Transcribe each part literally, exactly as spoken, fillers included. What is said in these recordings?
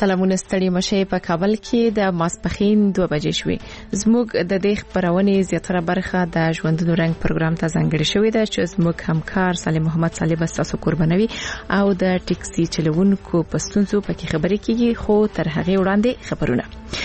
سلامونه ستړي مشه په کابل کې د ماسپخین دوه بجې شوې. زموږ د دې خبرونې زیاتره برخه د ژوندونو رنګ پروګرام ته ځانګړې شوې ده چې زموږ همکار صالح محمد صالح بستاسو قربانوي او د ټیکسي چلوونکو په ستونزو پکې خبرې کیږي. خو تر هغه وړاندې خبرونه.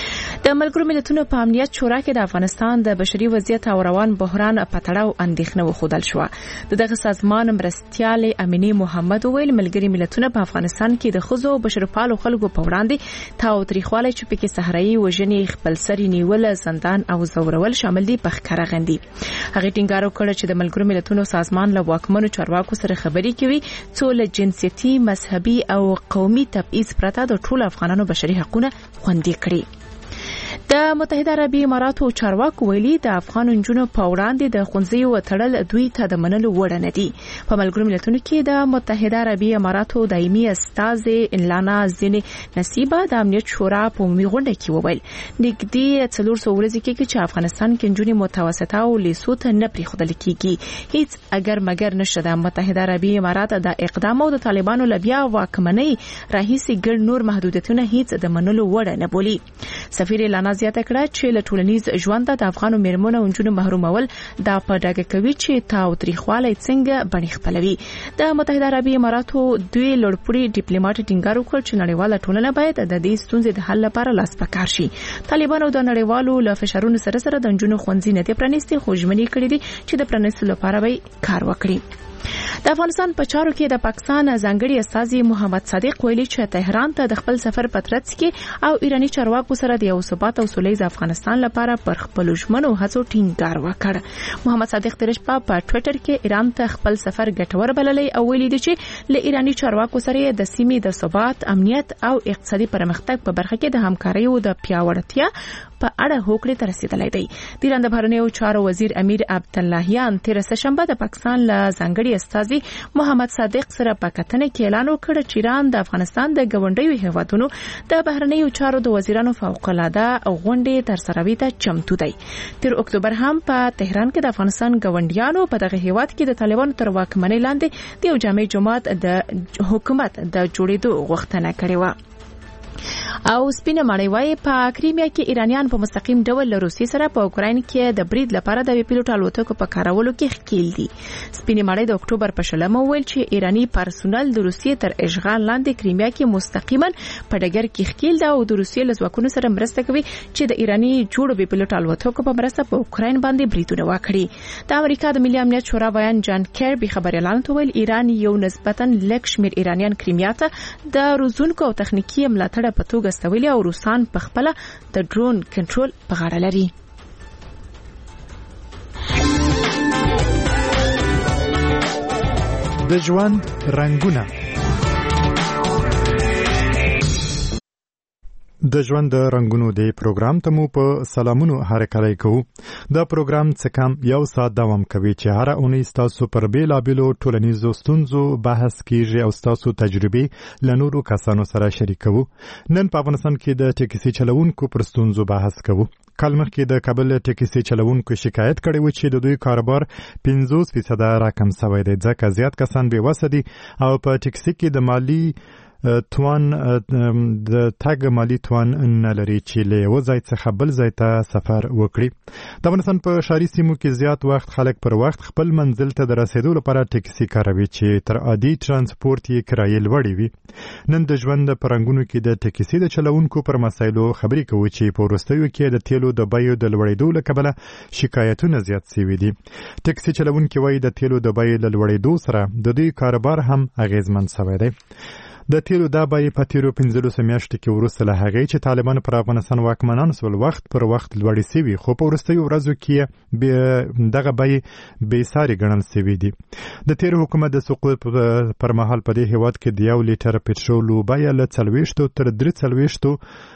د ملګرو ملتونو په امنیت شورا کې د افغانستان د بشري وضعیت او روان بحران په تړاو اندېښنه وښودل شوه. دغه سازمان مرستیال امینی محمد ویل ملګري ملتونه په افغانستان کې د ښځو او بشرپالو خلکو په وړاندې تاوتریخوالی چې پکې صحرایي وژنې، خپلسري نیول، زندان او زورول شامل دي په ښکاره غندي. هغه ټینګار وکړ چې د ملګرو ملتونو سازمان له واکمنو چارواکو سره خبرې کوي څو له جنسيتي، مذهبي او قومي تبعیض پرته د ټولو افغانانو بشري حقوقونه خوندي کړي. د متحده عربي اماراتو چارواکو ویلي د افغان نجونو په وړاندې د ښوونځیو تړل دوی ته د منلو وړ نه دي. په ملګرو ملتونو کې د متحده عربي اماراتو دایمي استازې لانا زین نصیبه د امنیت شورا په عمومي غونډه کې وویل نږدې څلور سوه ورځې کېږي چې افغانستان کې نجونې متوسطه او لیسو ته نه پرېښودل کېږي. هیڅ اگر مګر نشته. د متحده عربي امارات د اقدام او د طالبانو له بیا واکمنۍ راهیسې ګڼ نور محدودیتونه هیڅ د منلو وړ نه بولي. سفیر لانا زیاته کړه چې له ټولنیز ژوند د افغانو میرمنو او نجونو محرومول د پډاګه کوي چې تاوتریخوالی څنګه بڼې خپلوي. د متحده عربي اماراتو دوی لوړپوړي ډیپلوماټ ټینګار وکړ چې نړیواله ټولنه باید د دې ستونزې د حل لپاره لاس په کار شي. طالبانو د نړیوالو له فشارونو سره سره د نجونو ښوونځي نه دي پرانیستي خو ژمنې کړې دي چې د پرانیستلو لپاره به کار وکړي. د افغانستان په چارو کې د پاکستان ځانګړي استازي محمد صادق ویلي چې تهران ته د خپل سفر په ترڅ کې او ایرانی چارواکو سره د یو ثبات او سولهییز افغانستان لپاره پر خپل ژمنو هڅو ټینګار وکړ. محمد صادق ترش په ټوئیټر کې ایران ته خپل سفر ګټور بللی او ویلي دی چې له ایرانی چارواکو سره د سیمې د ثبات، امنیت او اقتصادي پرمختګ په برخه کې د همکارۍ او د پیاوړتیا په اړه هوکړې ته رسیدلی دی. د ایران د بهرنیو چارو وزیر امیر عبداللهیان تیر سهشنبه د پاکستان له ځانګړي استازي محمد صادق سره په کتنه کې اعلان وکړ چې ایران د افغانستان د ګاونډیو هیوادونو د بهرنیو چارو د وزیرانو فوق العاده غونډې ترسروي ته چمتو دی. تیر اکتوبر هم په تهران کې د افغانستان ګاونډیانو په دغه هیواد کې د طالبانو تر واکمنۍ لاندې د یو جامع جماعت د حکومت د جوړېدو غوښتنه کړې وه. او سپینه ماړی وای په کریمیا کې ایرانیان په مستقیم ډول له روسیې سره په اوکراین کې د برید لپاره د پیلوټ الوتکو په کارولو کې ښکیل دي. سپینه ماړی د اکتوبر په شلمه ویل چې ایرانی پرسونل د روسیې تر اشغال لاندې کریمیا کې مستقیما په ډګر کې ښکیل ده او د روسیې له ځواکونو سره مرسته کوي چې د ایرانی جوړو بي پیلوټ الوتکو په مرسته په اوکراین باندې بریدونه وکړي. د امریکا د ملي امنیت شورا بیان جان کیربي خبري اعلان ویل ایران یو نسبتا لږ شمیر ایرانیان کریمیا ته د روزونکو او تخنیکی ملاتړ په توګه استولی او روسان په خپل د ډرون کنټرول په غاړه لري. د ژوند رنگونه د ژوند د رنگونو د پروګرام ته مو په سلامونو هرکلی کوو. دا پروګرام څه کم یو ساعت دوام کوي چې هر اونۍ ستاسو پر بیلابیلو ټولنیزو ستونزو بحث کیږي او ستاسو تجربې له نورو کسانو سره شریکوو. نن په افغانستان کې د ټیکسي چلوونکو پر ستونزو بحث کوو. کال مخکې د کابل ټیکسي چلوونکو شکایت کړی و چې د دوی کاروبار پنځوس فیصده راکم شوی دی ځکه زیات کسان بې وسه دي او په ټیکسي کې د مالی توان د تاګ مالی توان نه لري چې له یو ځای څخه بل ځای ته سفر وکړي. د افغانستان په ښاري سیمو کې زیات وخت خلک پر وخت خپل منزل ته د رسیدو لپاره ټیکسي کاروي چې تر عادي ترانسپورت یې کرایې لوړې وي. نن د ژوند په رنګونو کې د ټیکسي د چلوونکو پر مسایلو خبرې کوو چې په وروستیو کې د تیلو د بیو د لوړېدو له کبله شکایتونه زیات شوي دي. ټیکسي چلوونکي وایي د تیلو د بیو له لوړېدو سره د دوی کاروبار هم اغیزمن شوی دی. د تیلو دا بیې په تیرو پنځلسو میاشتو کې وروسته له هغې چې طالبان پر افغانستان واکمنان شول وخت پر وخت لوړې شوي خو په وروستیو ورځو کې دغه بیې بېسارې ګڼل شوي دي. د تیر حکومت د سقوط پر مهال په دې هیواد کې د یو لیټر پټرولو بیه له څلوېښتو تر درې څلوېښتو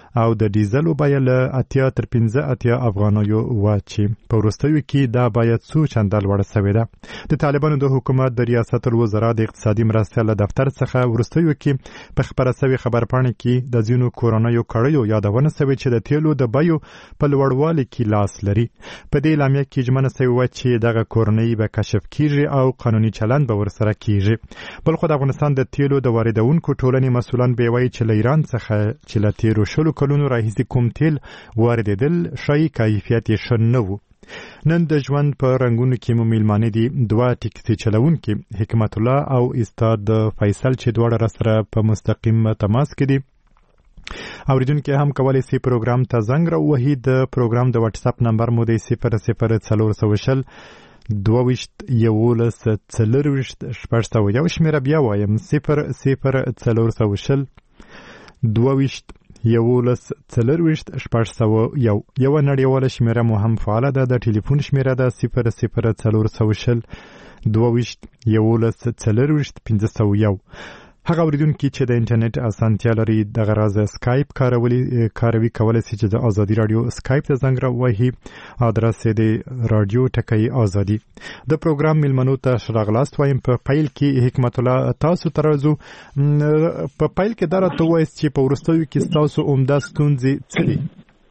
او د ډیزل بیه له اتیا تر پنځه اتیا افغانیو واچي. په وروستیو کې دا باید څو چنده لوړه شوې ده. د طالبانو د حکومت د ریاست الوزرا د اقتصادي مرستې له دفتر څخه وروستیو کې په خبره شوې خبرپاڼه کې د ځینو کورنیو کړیو یادونه شوې چې د تیلو د بیو په لوړوالي کې لاس لري. په دې اعلامیه کې ژمنه شوې وه چې دغه کورنۍ به کشف کیږي او قانوني چلند به ورسره کیږي. بل خو د افغانستان د تیلو د واردونکو ټولنې مسؤلان به وایي چې له ایران څخه چې له تیرو شلو کلونو راهیسې کوم تیل واردېدل ښایي کیفیت یې ښه نه و. نن د ژوند په رنګونو کې مو میلمانه دي دوه ټکسي چلوونکي حکمت الله او استاد فیصل چې دواړه راسره په مستقیم تماس کې دي. اوریدونکو هم کولای شي پروګرام ته زنګ راوهي. د پروګرام د واتس اپ نمبر مو دی صفر صفر څلور سوه شل دوه ویشت یولس څلرویشت شپږ سوه یو. شمېره بیا وایم صفر صفر څلور سوه شل دوه ویشت یولس څلرویشت شپږ سوه یو. یوه نړیواله شمېره مو هم فعاله ده. د ټلیفون شمېره ده صفر صفر څلور سوه شل دوه ویشت یولس څلرویشت پنځه سوه یو. هغه اوریدونکي چې د انټرنیټ اسانتیا لري دغه راز سکایپ کاروي کاروي کولای شي چې د ازادي رادیو سکایپ ته زنګ راوهي. ادرس یې د رادیو ټکی ازادي. د پروګرام میلمنو ته راغلاست وایم. په پیل کې حکمت الله تاسو ترازو په پیل کې دا راته وایي چې په وروستیو کې تاسو عمده ستونزې څه دي؟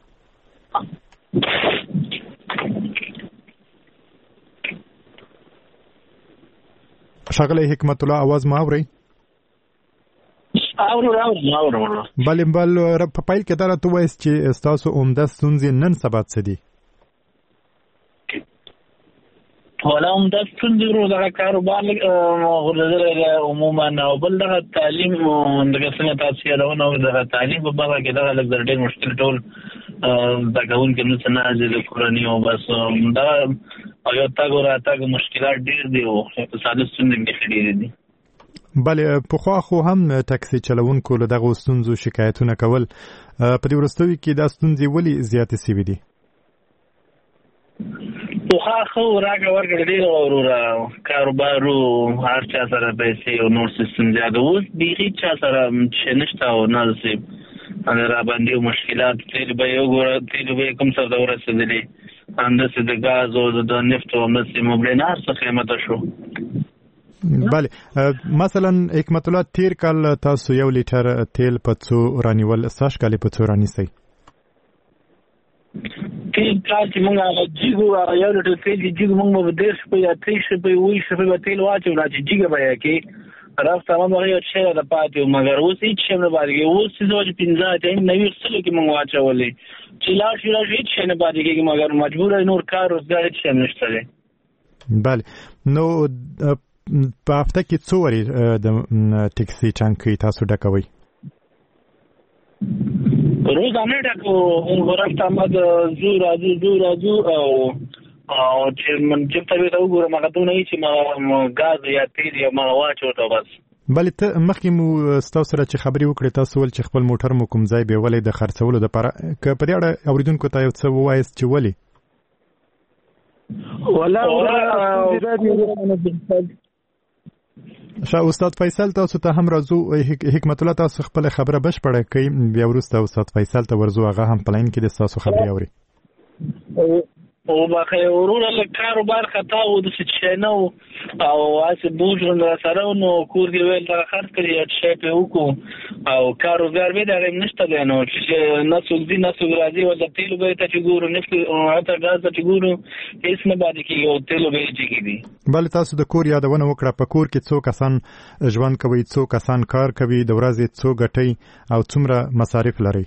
ښاغلی حکمت الله اواز ما اورئ؟ اورو اورو اورو بل بل په پایل کې دا راته وایي چې تاسو عمده ستونزې نن سبا څه دي؟ ولا عمده ستونزې ورو دغه کاروبار غوړېدلی عموما او بل دغه تعلیم دغه څنګه تاسو یادونه او دغه تعلیم په برخه کې دغه لږ ډېر مشکل ټول زده کوونکي نو څه نه د کورنۍ او بس دا یو تګ او راتګ مشکلات ډېر دي او اقتصادي ستونزې ډېرې دي. بله پخوا خو هم ټکسي چلوونکو له دغو ستونزو شکایتونه کول. په دې وروستیو کې دا ستونزې ولې زیاتې شوې دي؟ پخوا خو راکړه ورکړه ډېره وروره کاروبارو هر چا سره پیسې او نور سیستم زیاده. اوس بیخي چا سره چې نشته او نه داسې راباندې مشکلات. تیل به یې وګوره تیل به یې کوم سودا ورسېدلې همداسې د ګاز او د نفت او همداسې مبلین هر څه قیمته شو. بله مثلا حکمت الله تیر کال تاسو یو لیټر تیل په څو رانیول ساش کال په څو رانیسئ؟ تیل کال چې موږ هغه جیګو هغه یو لیټر تیل چې جیګو موږ به دېرش روپۍ یا تریس روپۍ اوویشت روپۍ به تیل واچوو چې جیګه به یې کې رفت هغه هغه یو شی راته پاتې و مګر اوس هېڅ شی نه پاتې کېږي. اوس څه چې پنځه اتیا نوي سلو کې موږ واچولې چې لاړ شي لاړ شي هېڅ شی نه پاتې کېږي مګر مجبوره نور کار روزګار هېڅ شی نشته دی. بله نو په هفته کې څو وارې د ټکسي ټانکۍ تاسو ډکوئ؟ روزانه ډکو ورته ما د ځو راځو ځو راځو او چې من جب ته ویته وګورم هغه دونه وي چې ما ګاز یا تیل یا ما واچو ته بس. بلې ته مخکې مو ستاسو سره چې خبرې وکړې تاسو ول چې خپل موټر مو کوم ځای بیولې د خرڅولو دپاره که په دې اړه اورېدونکو ته یو څه ووایاست چې ولې؟ شاه استاد فیصل تاسو ته هم راځو. حکمت الله تاسو خپل خبره بشپړه کړئ بیا وروسته استاد فیصل ته ورځو هغه هم په لاین کې د تاسو خبرې اوري. او باخه وروره له کاروبار خطا و د څه نه او واسه بوجون سره نو کور دی ویل دا خرڅ کړی چې په وکړو او کاروبار به دا نشته دی نو چې نسوګ دي نسوګ راځي او د تیلو به ته ګورو نفت او حتی غاز ته ګورو هیڅ نه باندې کې او تیلو به چې دي. بل تاسو د کور یادونه وکړه په کور کې څو کسان ژوند کوي څو کسان کار کوي د ورځې څو ګټي او څومره مصارف لري؟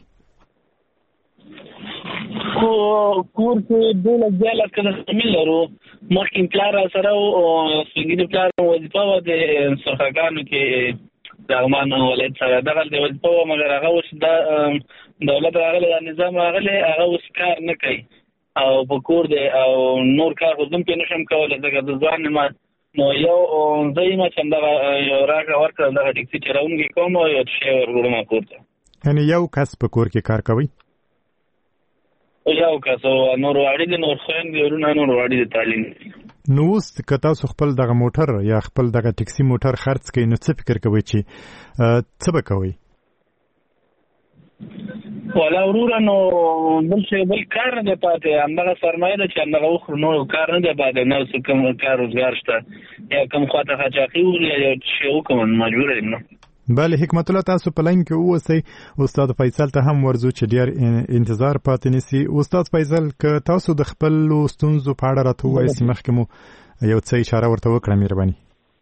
خو کور کې دوله ځاله کله شامل لرو مخکې پلار سره او سپینګینې پلار وظیفه وه د سرخګانو کې د عمان ولایت سره دغه د وظیفه وه مګر هغه اوس دا دولت راغلی دا نظام راغلی هغه اوس کار نه کوي او په کور دی او نور کار خو زم پرې نشم کولی ځکه د ځوان یم نو یو زه یم چې همدغه یو راکړه ورکړه دغه ټکسي چلوونکی کوم او یو شی ورکړم کور ته. یعنې یو کس په کور کې کار کوي؟ یو کس او نور واړي دي نور خویندې ورونه نور واړي دي تعلیم. نو اوس که تاسو خپل دغه موټر یا خپل دغه ټکسي موټر خرڅ کړئ نو څه فکر کوئ چې څه به کوئ؟ ولا ورور نو بل څه بل کار نه پاتې همدغه سرمایه ده چې همدغه وخت نو کار نه دی پاتې نه څه کوم کار روزګار شته یا کوم خواته خچاقي وي یا شی وکم مجبور یم. بله حکمت الله تاسو په لاین کې اوسئ. استاد فیصل ته هم ورزو چې ډیر انتظار پاتې نسی. استاد فیصل که تاسو د خپل ستونزو په اړه راته وایئ مخکې مو یو څه اشاره ورته وکړه مهرباني.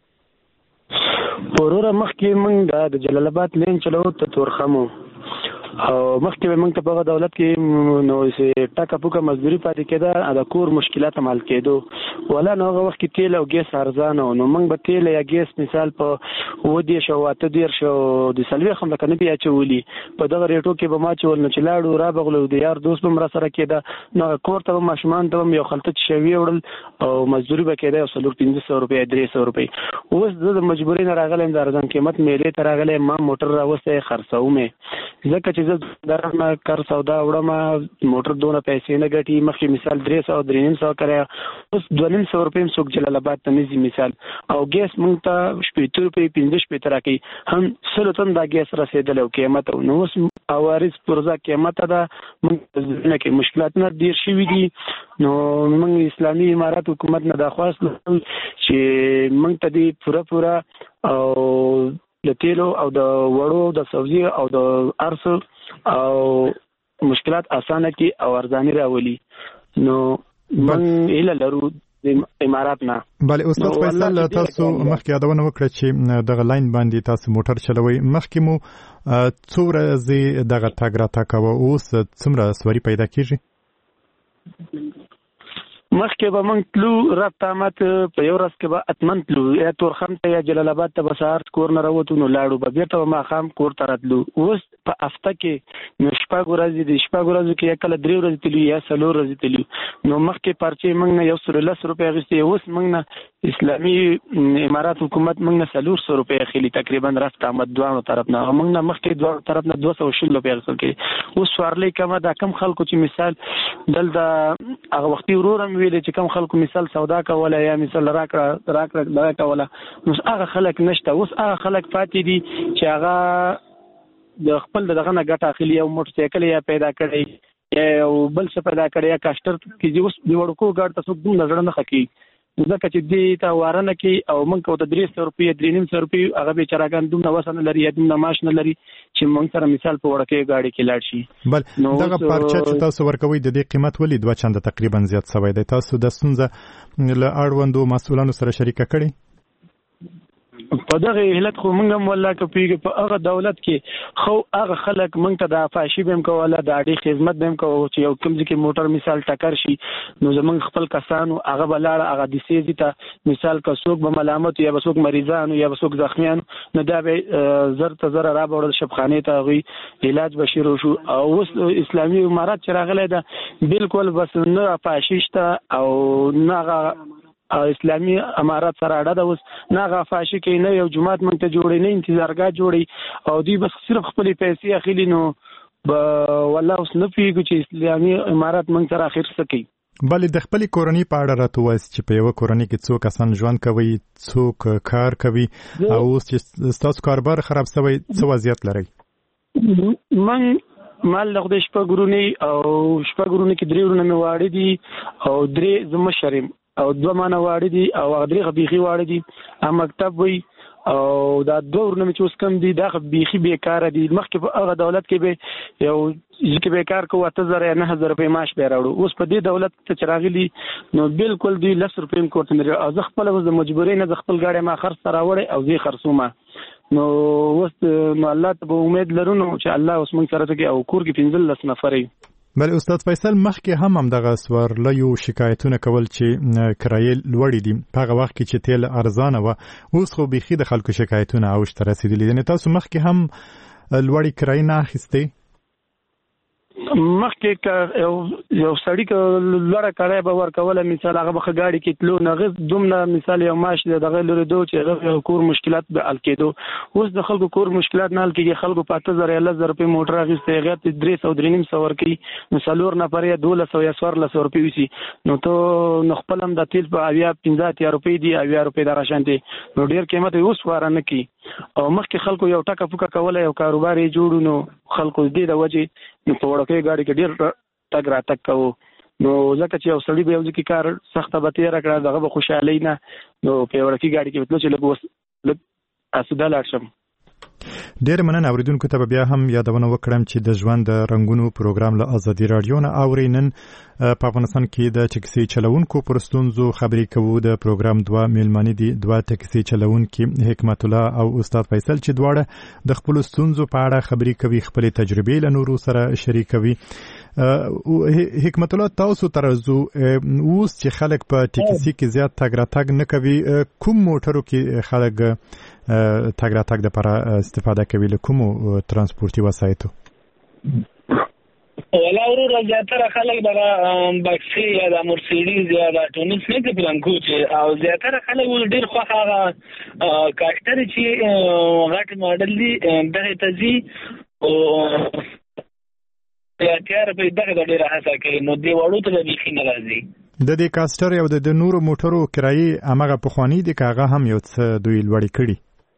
وروره مخکې موږ د جلال آباد لین چلو ته تورخمو او مخکې موږ ته په دولت کې نو سه ټاکا پوکا مزدوري پاتې کېده د کور مشکلات مال کېدو ولا نو هغه وخت کې تیل او ګیس ارزانه نو موږ به تیل یا ګیس مثال په ودی شو واته دیر شو د سلوي خم لکه نه بیا چولي په دغه ریټو کې به ما چول نه چلاړو را بغلو د یار دوست به مر سره کېده نو کور ته ماشومان ته یو خلطه شوی وړل او مزدوري به کېده او سلور پنځه سوه روپۍ درې سوه روپۍ. اوس د مجبورۍ نه راغلم د ارزان قیمت میلې ته راغلم ما موټر راوسته خرڅوم ځکه چې زه درنه کار سودا وړم موټر دونه پیسې نه ګټي مخکې مثال درې سوه درې نیم سوه کړی اوس دوه نیم سوه روپۍ څوک جلال آباد ته نه ځي مثال او ګیس موږ ته شپېته روپۍ پنځه شپېته راکوي هم سلو تن دا ګیس رسېدلی او قیمت نو اوس عوارض پرزه قیمته ده موږ نه کې مشکلاتونه ډېر شوي دي نو موږ اسلامي امارات حکومت نه درخواست لرو چې موږ ته دې پوره پوره او د تیلو او د وړو د سبزي او د ارسو او مشکلات اسانه کی او ارزانی راولي نو من اله لرو د امارات نه. بله استاد فیصل تاسو مخکې یادونه وکړه چې دغه لاین باندې تاسو موټر چلوي مخکې مو څو ورځې دغه تګ راتګ کوه اوس څومره سواري پیدا کیږي؟ مخکې به موږ تلو رفت آمد په یو ورځ کې به اتمن تلو یا تورخم ته یا جلال آباد ته به سهار کور نه راوتو نو لاړو به بیرته به ماښام کور ته راتلو. اوس په هفته کې نو شپږ ورځې د شپږ ورځو کې یا کله درې ورځې تلو یا څلور ورځې تلو نو مخکې پرچې موږ نه یو سل لس روپۍ اخیستې اوس موږ نه اسلامي امارات حکومت موږ نه څلور سوه روپۍ اخلي تقریبا رفت آمد دواړو طرف نه موږ نه مخکې دواړو طرف نه دوه سوه شل روپۍ اخیستل کېږي. اوس سوارلۍ کمه دا کم خلکو چې مثال دلته هغه وختي ورور هم ویلې چې کم خلکو مثال سودا کوله یا مثال راکړه راکړه دا کوله نو هغه خلک نشته. اوس هغه خلک پاتې دي چې هغه د خپل دغه نه ګټه اخلي او موټر سایکل یا پیدا کړي یا بل څه پیدا کړي یا کاشتر کې اوس د وړکو ګاډ ته څوک دومره زړه نه خکي ځکه چې دې ته واره نه کوي او موږ کو ته درې سوه روپۍ درې نیم سوه روپۍ هغه بیچارهګان دومره وس نه لري یا دومره معاش نه لري چې موږ سره مثال په وړکۍ ګاډي کې لاړ شي. بل دغه پارچه چې تاسو ورکوي د دې قیمت ولې دوه چنده تقریبا زیات شوی دی تاسو د ستونزه له اړوندو مسؤلانو سره شریکه کړئ؟ په دغه علت خو موږ هم والله کپیږي په هغه دولت کې خو هغه خلک موږ ته د فاشي بهم کوله د اړې خدمت بهم کوو چې یو کوم ځکه موټر مثال ټکر شي نو زمونږ خپل کسانو هغه بلاړه هغه د سیزي ته مثال که څوک به ملامت یا به څوک مریضانو یا به څوک زخمیان نو دا به زر ته زر را بوړل شبخانه ته غوي علاج بشیر شو او اوس اسلامي امارات چې راغلی ده بالکل بس نه فاشي شته او نه اسلامي امارات سره اړه ده. اوس نه غفاشي کوي نه یو جماعت مونږ ته جوړي نه انتظارګاه جوړي او دوی بس صرف خپل پیسې اخلي نو والله اوس نه پیږو چې اسلامي امارات مونږ سره اخر څه کوي. بلې د خپلې کورنۍ په اړه راته ووایاست چې په یوه کورنۍ کې څو کسان ژوند کوي څوک کار کوي او اوس چې ستاسو کاروبار خراب شوی څه وضعیت لرئ؟ من مال له خدای شپږ ورونې او شپږ ورونې کې درې ورونه مې واړه دي او درې زه مشر یم او دوه مانه واړه دي او هغه درې بیخي واړه دي هم مکتب وي او دا دوه ورونه مې چې اوس کم دي دا بیخي بیکاره دي. مخکې په هغه دولت کې به یو چې بیکار کوو اته زره یا نهه زره روپۍ معاش به راوړو اوس په دې دولت ته چې راغلي نو بالکل دوی لس روپۍ هم کور ته نه لري او زه خپله اوس د مجبورۍ نه زه خپل ګاډی ما خرڅ ته راوړی او زه یې خرڅومه نو اوس نو الله ته به امید لرو نو چې الله اوس موږ سره کوي او کور کې پنځلس نفر یو. بله استاد فیصل مخکې هم همدغه سوارلیو شکایتونه کول چې کرایې لوړې دي په هغه وخت کې چې تیل ارزانه وه اوس خو بیخي د خلکو شکایتونه اوج ته رسېدلي یعنې تاسو مخکې هم لوړې کرایې نه اخیستې؟ مخکې که یو یو سړي که لوړه کرایه به ورکوله مثال هغه به ښه ګاډي کې تلو نو هغه دومره مثال یو معاش د دغه لورېدو چې هغه کور مشکلات به حل کېدو. اوس د خلکو کور مشکلات نه حل کېږي خلکو په اته زره یا لس زره روپۍ موټر اخیستی هغې ته درې سوه درې نیم سوه ورکوي نو څلور نفر یا دولس سوه یا څوارلس سوه روپۍ وسي نو ته نو خپل هم د تیل په اویا پنځه اتیا روپۍ دي اویا روپۍ دغه شانتې نو ډېر قیمت یې اوس واره نه کوي او مخکې خلکو یو ټکه پوکه کوله یو کاروبار یې جوړو نو خلکو دې د وجې نو په وړوکې ګاډي کې ډېر تګ راتګ کوو نو ځکه چې یو سړي به یو ځکه کار سخته به تېره کړه دغه به خوشحالي نه نو په وړوکې ګاډي کې به تلو چې لږ اوس لږ اسوده لاړ شم. ډېر مننه اوریدونکو ته بیا هم یادونه وکړم چې د ژوند د رنګونو پروګرام له ازادي رادیو نه اوري. نن په افغانستان کې د ټکسي چلوونکو پر ستونزو خبرې کوو. د پروګرام دوه میلمانې دي، دوه ټکسي چلوونکي حکمت الله او استاد فیصل چې دواړه د خپل ستونزو په اړه خبرې کوي، خپل تجربې له نورو سره شریکوي. حکمت الله تاسو ترازو اوس چې خلک په ټکسي کې زیات تګ راتګ نه کوي، کوم موټرو کې خلک تګ راتګ لپاره استفاده کوي، له کومو ترانسپورتي وسایطو؟ ولا ورو زیاتره خلک دغه بکسي یا د مرسیډیز یا د ټونس نه کې پلانکو چې او زیاتره خلک ول ډیر خو هغه کاکټر چې غټ ماډل دي دغه تزي او یا تیار په دغه ډیره هڅه کوي نو دی وړو ته به خینه راځي. د دې کاستر یو د نورو موټرو کرایي امغه پخوانی دي کاغه هم یو څه دوی لوړی کړي؟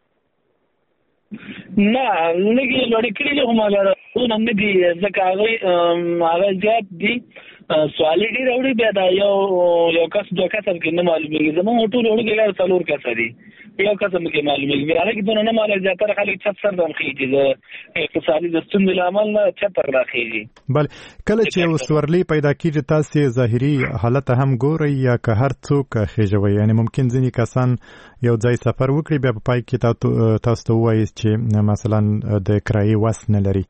نه لګي لوړی کړي خو مګر اون هم دي ځکه هغه هغه زیات دي سوالي دي وروړي بیا دا یو یو کس دوه کس کې نه معلومیږي زموږ ټول وروړي کې څلور کس دي یو کس هم کې معلومیږي هغه کې دونه نه معلومیږي زیاتره خلک چت سر دم خېږي د اقتصادي د ستونزې له امله نه چت پر راخېږي. بل کله چې یو سورلی پیدا کیږي تاسو ظاهري حالت هم ګورئ یا که هر څوک خېژوي، یعنی ممکن ځینې کسان یو ځای سفر وکړي بیا په پای کې تاسو ته وایي چې مثلا د کرایي وس نه لري؟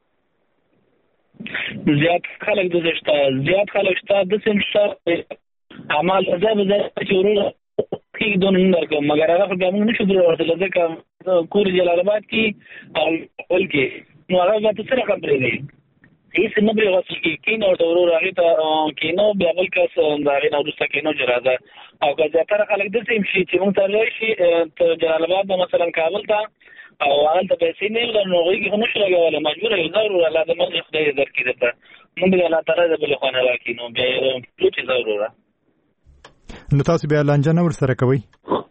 زیات خلک د زشته زیات خلک شته د سمشته عمل زده به چې ورو کې دونه نه کوم مګر هغه په موږ نشو درته ځکه کور جلال آباد کې او ول کې نو هغه به تاسو راکړئ دی هیڅ نه به واسي کې کینو د ورو راغی ته کینو بیا بل کس انداري نو دسته کینو جراده او که زیاتره خلک د سیم شي چې موږ ته راشي ته جلال آباد مثلا کابل ته او هغه ته پیسې نه لري نو هغه کې نشو لګول مجبور یو ضرور الله د مخ خدای درکې ده موږ الله تعالی د بل خانه راکې نو بیا یو څه ضروره. نو تاسو بیا لانجه نه ورسره کوي؟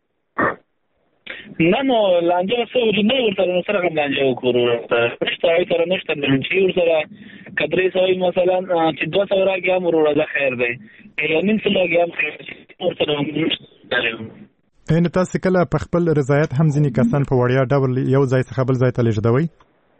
نه نو لانجه څه نه ورته سره کوم لانجه وکړو نشته هغه سره نشته چې ورسره کدرې سوي مثلا چې دوه سو راګي هم ورته خیر دی یا نن څه راګي هم خیر ورته نشته. ان تاسو کله په خپل رضایت هم ځینې کسان په وړیا ډول یو ځای څخه بل ځای ته لیږدوي؟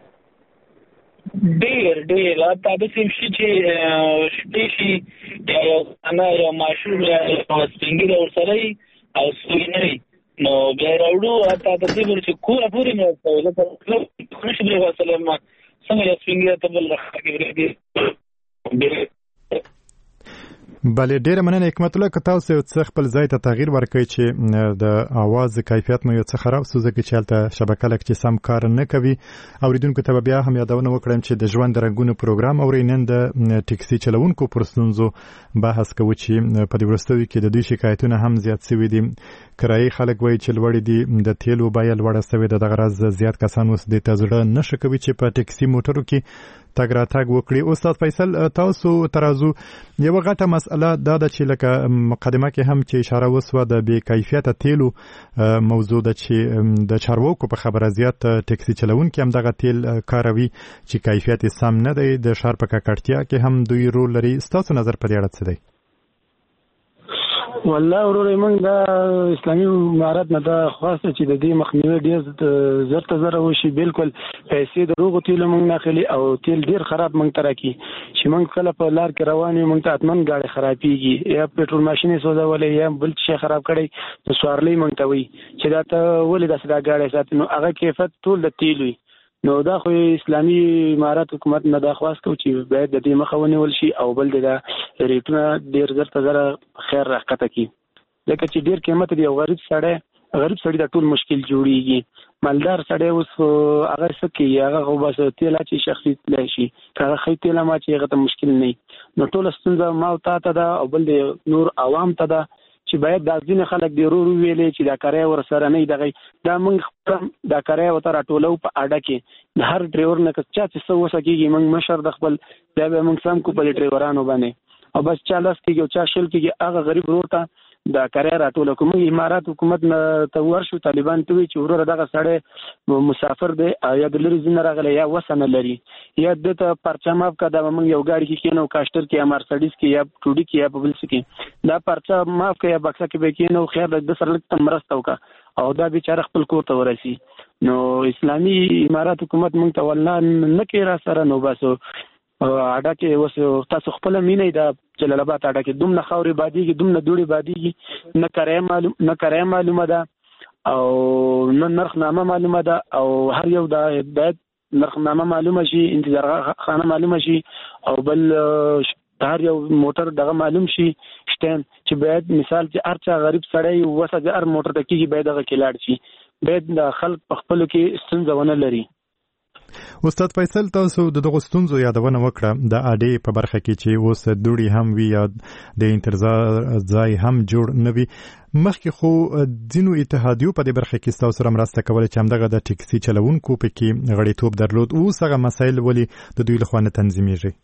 ډېر ډېر اته د سیم شي چې شپې شي یا یو انا یا ماشوم یا سپینګي ورسره او سوینري نو بیا راوړو اته د دې ورته کوه پوری نه وایي لکه نشي بل وسلم څنګه یې سپینګي ته بل راکړي. بله ډیره مننه حکمت الله که تاسو یو څه خپل ځای ته تغییر ورکړئ چې د اواز کیفیت مو یو څه خراب سو ځکه چې هلته شبکه لږ چې سم کار نه کوي. اوریدونکو ته بیا هم یادونه وکړم چې د ژوند د رنګونو پروګرام اورئ. نن د ټکسي چلوونکو پر ستونزو بحث کوو چې په دې وروستیو کې د دوی شکایتونه هم زیات سوي دي. کرایي خلک وایي چې لوړې دي، د تیلو بیه لوړه سوې ده. دغه راز زیات کسان اوس دې ته زړه نشه کوي چې په ټکسي موټرو کې تګ راتګ وکړي. استاد فیصل تاسو ترازو یو غټه مسله دا ده چې لکه مقدمه کې هم چې اشاره وسوه د بې کیفیته تیلو موضوع ده چې د چارواکو په خبره زیات ټکسي چلوونکي هم دغه تیل کاروي چې کیفیت سم نه دی. د ښار په ککړتیا کې هم دوی رول لري. ستاسو نظر په دې اړه څه دی؟ والله ورور موږ د اسلامي امارت نه دا خواسته چې د دې مخنیوي ډیر زر ته زر وشي. بالکل پیسې د روغ تیل موږ نه خلی او تیل ډیر خراب موږ ترکی چې موږ کله په لار کې روان یو موږ ته اتمن گاډي خرابېږي یا پېټرول ماشين سوځولې یا بل څه خراب کړي نو سوارلې موږ ته وي چې دا ته ولې داسې دا گاډي ساتي نو هغه کیفیت ټول د تیل وي. نو دا خو اسلامي امارت حکومت نه دا خواست کو چې باید د دې مخه ونیول شي او بل د ریټونه ډیر زر ته زر خیر راکته کی لکه چې ډیر قیمت دی او غریب سړی غریب سړی د ټول مشکل جوړیږي. مالدار سړی اوس هغه سکه هغه خو بس تیل چې شخصي تل شي هغه خې تیل ما چې هغه ته مشکل نه نو ټول ستونزه ما او تا ته دا او بل د نور عوام ته دا چې باید د ځینې خلک دی ورو ویلې چې دا کرای ور سره نه دغه دا موږ دا کرای وته راټولو په اډه کې د هر ډرایور نه چې څه څه وسکیږي موږ مشر د خپل دا به موږ سم کو په ډرایورانو باندې او بس چا لاس کې یو چا شل کې هغه غریب ورته دا کرای راټول کوم امارات حکومت ته ورشو طالبان ته وی چې وروره دغه سړی مسافر دی یا د لري زین راغلی یا وسنه لري یا د ته پرچا ماف کا دا موږ یو ګاډي کې کینو کاشتر کې یا مرسډیز کې یا ټوډي کې یا ببل کې دا پرچا ماف کا یا بکسه کې به کینو خیر د سره لږ مرسته وکا او دا بیچاره خپل کور ته ورسی نو اسلامي امارات حکومت موږ ته والله نه کې را سره نو باسو اډا کې وس تاسو خپل مینې دا جلال آباد اډا کې دومره خاوري باديږي دومره دوړي باديږي نه کرای معلوم نه کرای معلومه ده او نه نرخ نامه معلومه ده او هر یو دا باید نرخ نامه معلومه شي انتظار خانه معلومه شي او بل هر یو موټر دغه معلوم شي شتن چې باید مثال چې هرچا غریب سړی وسه هر موټر ته کېږي باید دغه کې لاړ شي باید د خلک په خپل کې ستونزه ونه لري. استاد فیصل تاسو د دغه ستونزو یادونه وکړه د اډې په برخه کې چې اوس دوړي هم وی یا د انتظار ځای هم جوړ نه وي مخکې خو ځینو اتحادیو په دې برخه کې تاسو سره مرسته کوله چې همدغه د ټیکسي چلوونکو په کې غړیتوب درلود اوس هغه مسایل ولې د دوی لخوا نه تنظیمیږي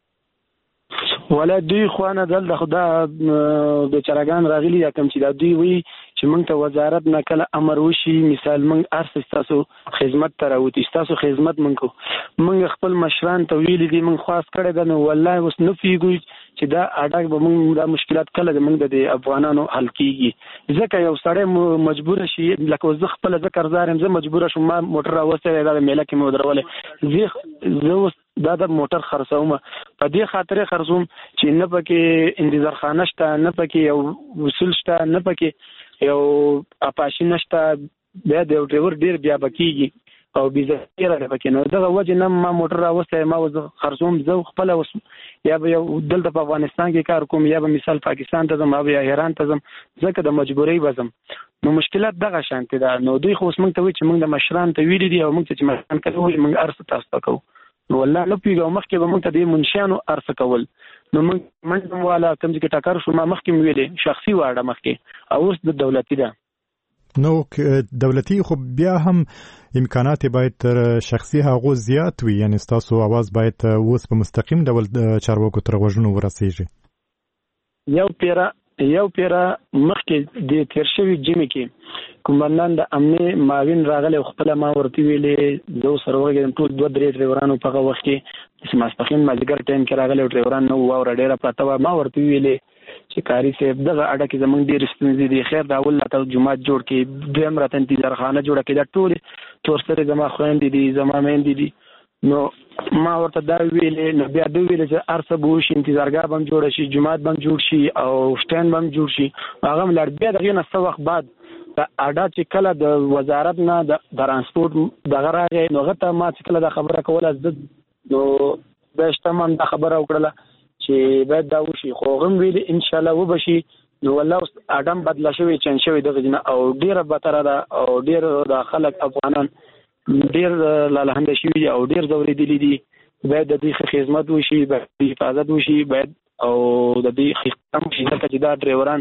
ولا دوی خوانه دل د خدا د چرګان راغلي یا کوم چې دا دوی وی چې موږ ته وزارت نه کله امر وشي مثال موږ ارس تاسو خدمت ته راوتی تاسو خدمت موږ موږ خپل مشران ته ویل دي موږ خاص کړی دا نو والله اوس نه پیږي چې دا اډاک به موږ دا مشکلات کله د موږ د افغانانو حل کیږي ځکه یو سړی مجبور شي لکه زه خپل ذکر زارم زه مجبور شوم ما موټر راوسته دا میله کې مو درولې زه زه دا د موټر خرڅوم په دې خاطر خرڅوم چې نه پکې انتظار خانه شته نه پکې یو وصول شته نه پکې یو اپاشي نشته بیا د ډرایور ډیر بیا بکیږي او بيزه راځي پکې نو دا وجه نه ما موټر راوسته ما وز خرڅوم زه خپل اوس یا به یو دلته په افغانستان کې کار کوم یا به مثال پاکستان ته ځم یا ایران ته ځم ځکه د مجبورۍ وزم نو مشکلات دغه شانتي ده نو دوی خو موږ ته وی چې موږ د مشران ته ویل دي او موږ چې مشران کوي موږ ارث تاسو کوو نو والله نه پیګو مخکې به موږ ته د منشانو ارث کول نو موږ منځم والا کوم چې ټاکر شو ما مخکې ویلې شخصي واړه مخکې او اوس د دولتي ده نو دولتي خو بیا هم امکانات باید تر شخصي هغه زیات وي یعنی تاسو आवाज باید اوس په مستقیم ډول چارواکو تر غوږونو ورسیږي یو پیرا یو پیرا مخکې د تیر شوی جمی کې کومندان د امن معاون راغله خپل ما ورته ویلې زه سره وګورم ټول دوه درې ډرایورانو په هغه وخت کې چې ماسپخین مازیګر ټایم کې راغله ډرایوران نو او ډیره پته ما ورته ویلې چې کاری صاحب دغه اډه کې زمونږ ډیر ستونزې دي خیر دا ول ته جمعه جوړ کې دویم راته انتظار خانه جوړه کې دا ټول تور سره زما خويندې دي زما مېندې دي نو ما ورته دا ویلې نو بیا دوی ویل چې ارسه بو شي انتظارګاه بم جوړ شي جمعه بم جوړ شي او شټین بم جوړ شي هغه ملر بیا دغه نه څو وخت بعد دا اډه چې کله د وزارت نه د ترانسپورت دغه راغی نو غته ما چې کله دا خبره کوله د نو بهشتمن دا خبره وکړه چې باید دا وشي خو غم ویل ان شاء الله وبشي نو والله اډم بدلا شوی چن شوی دغه جنا او ډیره بتره ده او ډیر د خلک افغانان ډیر لاله شوی او ډیر زورېدلې دي باید د دې خدمت وشي باید حفاظت وشي باید او د دې خدمت شي چې دا ډرایوران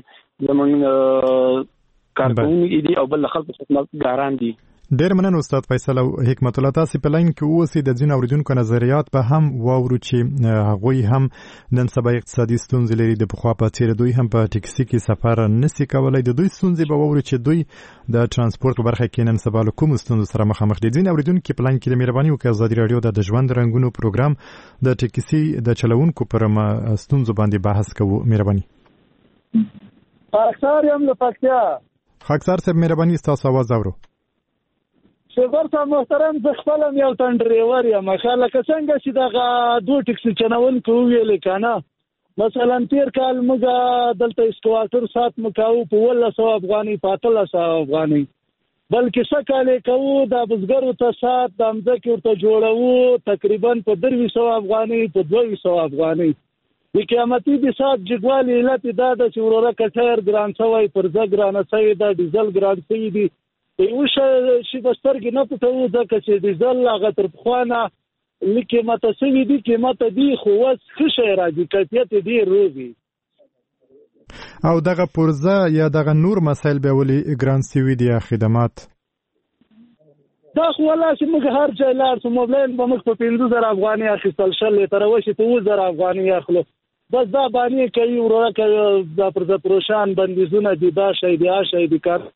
زمونږ کارکونکي دي او بل خلک خدمت ګاران دي ډیر مننه استاد فیصل او حکمت الله تاسو په لاین کې اوسئ د ځین اوریدونکو نظریات په هم واورو چې هغه هم نن سبا اقتصادي ستونزې لري د بخوا په تیر دوی هم په ټیکسي کې سفر نسی کولای د دوی ستونزې به واورو چې دوی د ترانسپورت په برخه کې نن سبا له کوم ستونزو سره مخامخ دي ځین اوریدونکو په لاین کې د مهرباني وکړئ ازادي رادیو د ژوند رنگونو پروګرام د ټیکسي د چلوونکو پر ستونزو باندې بحث کوو مهرباني خاکسار یم له پکتیا خاکسار صاحب مهرباني تاسو आवाज اورو شکر صاحب محترم زه خپلم یو تن ډرایور یم خاله که څنګه چې دغه دوه ټیکسي چلوونکو ویلې کنه مثلا تیر کال موږ دلته اسکواټر سات مکاو په ولله سو افغاني پاتله سو افغاني بلکې سکاله کوو د بزګرو ته سات د امځکه ورته جوړو تقریبا په دروي سو افغاني په دوه سو افغاني د قیامتي د سات جګوالي علت دا د چې وراره کټر ګران شوی پر ځګ ګران شوی د ډیزل ګران شوی دی یو شي بسترګ نه پټو ځکه چې ډیزل هغه تر خوانه لکه ماته سوي دي کې ماته دی خو وس څه شي راځي کیفیت دی روزي او دغه پرزه یا دغه نور مسایل به ولي ګران سوي دي خدمات دا خو ولا چې موږ هر ځای لار سو موبایل به موږ په پنځه زره افغاني اخیستل شل تر وشي په زره افغاني اخلو بس دا باندې کوي ورونه کوي دا پر د پروشان بندیزونه دي دا شی دی آ شی دی کار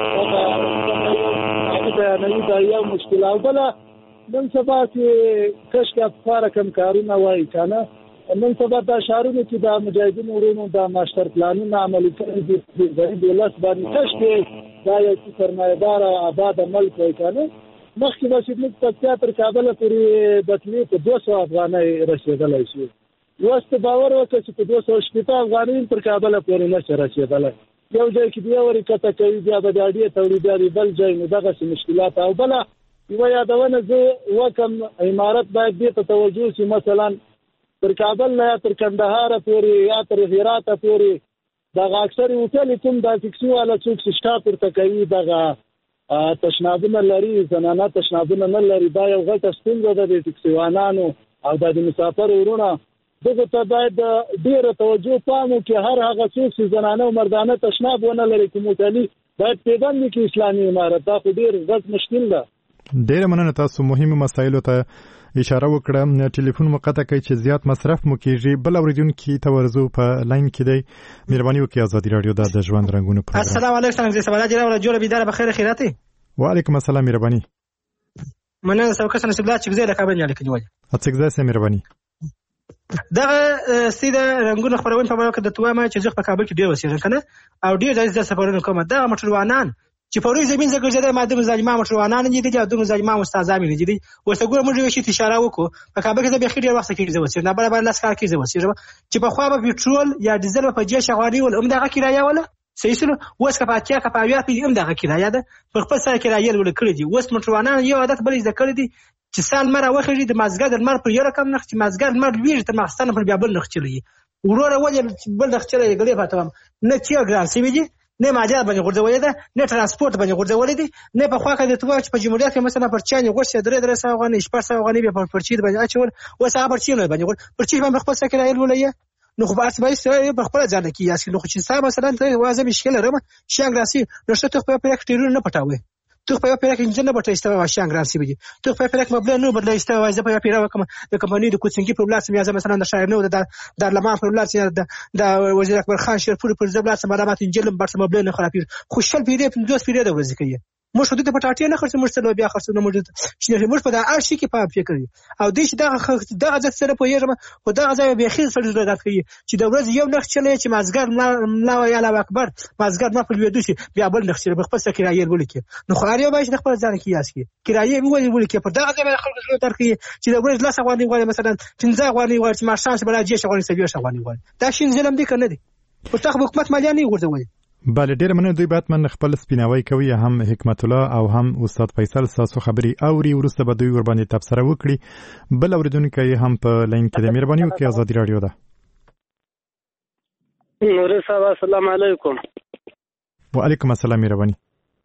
دا نه دا یو مشکل او بل نن سبا چې کښ کا فار کم کارونه وای کنه نن سبا دا شهرونه چې دا مجاهدین ورونو دا ماستر پلانونه عملي کړي دي د دولت باندې کښ کې دا یو سرمایه‌دار آباد ملک وای کنه مخکې به چې موږ په تیاتر کابل پورې بتلې په دوه سوه افغانۍ رسېدلی شي اوس ته باور وکړه چې په دوه سوه شپېته افغانۍ پر کابل پورې نشي رسېدلی یو ځای کې بیا ورې کته کوي بیا به د اډې تولي بیا د بل ځای نو دغسې مشکلات او بله یوه یادونه زه وکم عمارت باید دې ته توجه شي مثلا تر کابل نه یا تر کندهاره پورې یا تر هراته پورې دغه اکثرې هوټلې کوم دا ټکسي والا څوک چې شټاپ ورته کوي دغه تشنابونه لري زنانه تشنابونه نه لري دا یو غټه ستونزه ده د ټکسیوانانو او د مسافر ورونه دغه ته باید ډیره توجه پام وکړي هر هغه څوک چې زنانه او مردانه تشناب ونه لري کوم هوټلي باید پیوند وکړي اسلامي عمارت دا خو ډیر غټ مشکل ده ډیره مننه تاسو مهمه مسایلو ته اشاره وکړه ټلیفون مقطع کوي چې زیات مصرف مو کیږي بل اوریدونکو ته ورزو په لاین کې دی مهرباني وکړئ ازادي رادیو د ژوند رنگونو پروګرام السلام علیکم څنګه سوال جوړ ولا جوړ بيدار بخیر خیراته وعلیکم السلام مهرباني مننه سوکه سن سبلا چې زه له کابل نه لیکم وایي اڅګزا سه مهرباني دغه سیده رنگونو خبرونه په وخت د توامه چې زه په کابل کې ډیر وسیږم کنه او ډیر ځای د سفرونو کوم دا مټروانان چې په روي زمين زګر زده ماده ظالمان مټروانان دي چې د ظالمان استادان دي دي وسګور موږ یو شی اشاره وکړو په کابل کې د بخیر ډیر وخت کې زوسیر نه برابر لاس کار کې زوسیر چې په خو به پټرول یا ډیزل په جې شغالي ول هم دغه کرایه ولا صحیح سره وس کا پاتیا کا پاویا په هم دغه کرایه ده په خپل سره کرایه ول کړی دي وس مټروانان یو عادت بل زده کړی دي چې سال مره وخري د مازګر د مر پر یو رقم نخ چې مازګر مر ویژه تر مخستانه پر بیا بل نخ چلی وروره ولې بل نخ چلی غلې فاتم نه چې ګران سی ویږي نه ماجر باندې غورځولې ده نه ترانسپورت باندې غورځولې دي نه په خوا کې د توګه چې په جمهوریت کې مثلا پر چاني غوښه درې درې سو غني شپږ سو غني به پر پرچید باندې اچول و سا پر چینه باندې غور پرچید باندې خپل سکه رايل ولې نو خو بس به سره په خپل ځان کې یاسي نو چې سا مثلا ته وازه مشکل رمه شانګ راسي نو شته په پریکټیرونه نه پټاوي تو په پیرک انجن نه بټه استوا شانګ راسي بيجي تو په پیرک مبلغ نه بدل استوا زه په پیرا وکم د کمپنی د کوڅنګي په بلاس میا مثلا د شاعر نو د د لمان په بلاس د وزیر اکبر خان شیرپور پر زبلاس معلومات انجن برس مبلغ نه خرابي خوشحال پیری په دوس پیری د ورځ کوي مو شو د پټاټیا نه خرڅ مرسته بیا خرڅ نه موجود چې موږ په دا ارشي کې په فکر دي او د دې دغه دغه ځکه سره په یوه خو دغه ځای به خیر سره ضرورت کوي چې د ورځ یو نخ چلې چې مازګر لا یا الله اکبر مازګر ما په ویډیو شي بیا بل نخ چلې خپل سره کرایې ولیکي نو خو اړیو باید خپل ځان کې یاس کې کرایې ویل ولیکي په دغه ځای خلک ضرورت درکې چې د ورځ لاس غوړي غوړي مثلا پنځه غوړي غوړي چې مارشان بل اجي شغوري سوي شغوري غوړي دا شین ظلم دي کنه دي په تخ حکومت مالیه نه ورته بله ډیر مننه دوی باتمن خپل سپیناوي کوي هم حکمت الله او هم استاد فیصل تاسو خبري اوري ورسته به دوی ور باندې تبصره وکړي بل اوریدونکو هم په لاین کې د مهرباني وکړئ ازادي رادیو ده نور صاحب السلام علیکم وعلیکم السلام مهرباني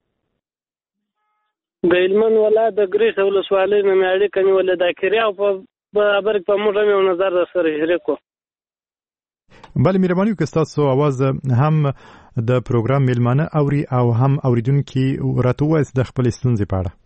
د علمن ولایت د ګریس ولسوالۍ نه مېړي کني ولې د کریاو په برابر په موږ هم نظر سره شریکو بله مهرباني وکړئ تاسو आवाज هم د پروګرام میلمانه اوري او هم اوریدونکو راته وایي د خپل ستونزې په اړه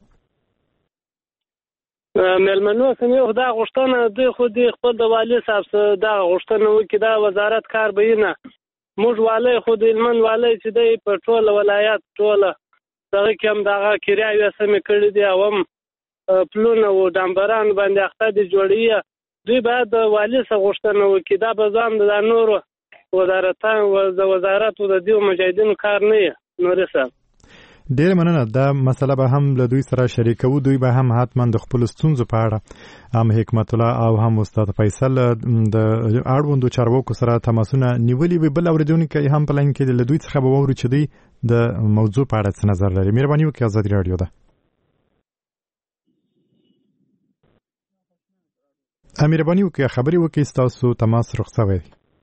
میلمنو سمې خدا غوښتنه دوی خو دې خپل د والي صاحب دا غوښتنه وکړي دا وزارت کار به نه موږ والي خو د علمن والي چې دی په ټول ولایت ټول دغه کوم دغه کرایه سمې کړې دي او هم پلونه او ډامبران باندې اخته دي جوړي دوی باید د والي څخه غوښتنه وکړي دا به ځان د نورو وزارتان و د وزارت او د دیو مجاهدینو کار نه نور څه ډیر مننه دا مسله به هم له دوی سره شریکو دوی به هم حتما د خپل ستونزو په اړه هم حکمت الله او هم استاد فیصل د اړوندو چارواکو سره تماسونه نیولې وي بل اوریدونکو هم په لاین کې له دوی څخه به ووري چې دوی د موضوع په اړه څه نظر لري مهرباني وکړئ ازادي رادیو ده مهرباني وکړئ خبري وکړئ تاسو تماس رخصوي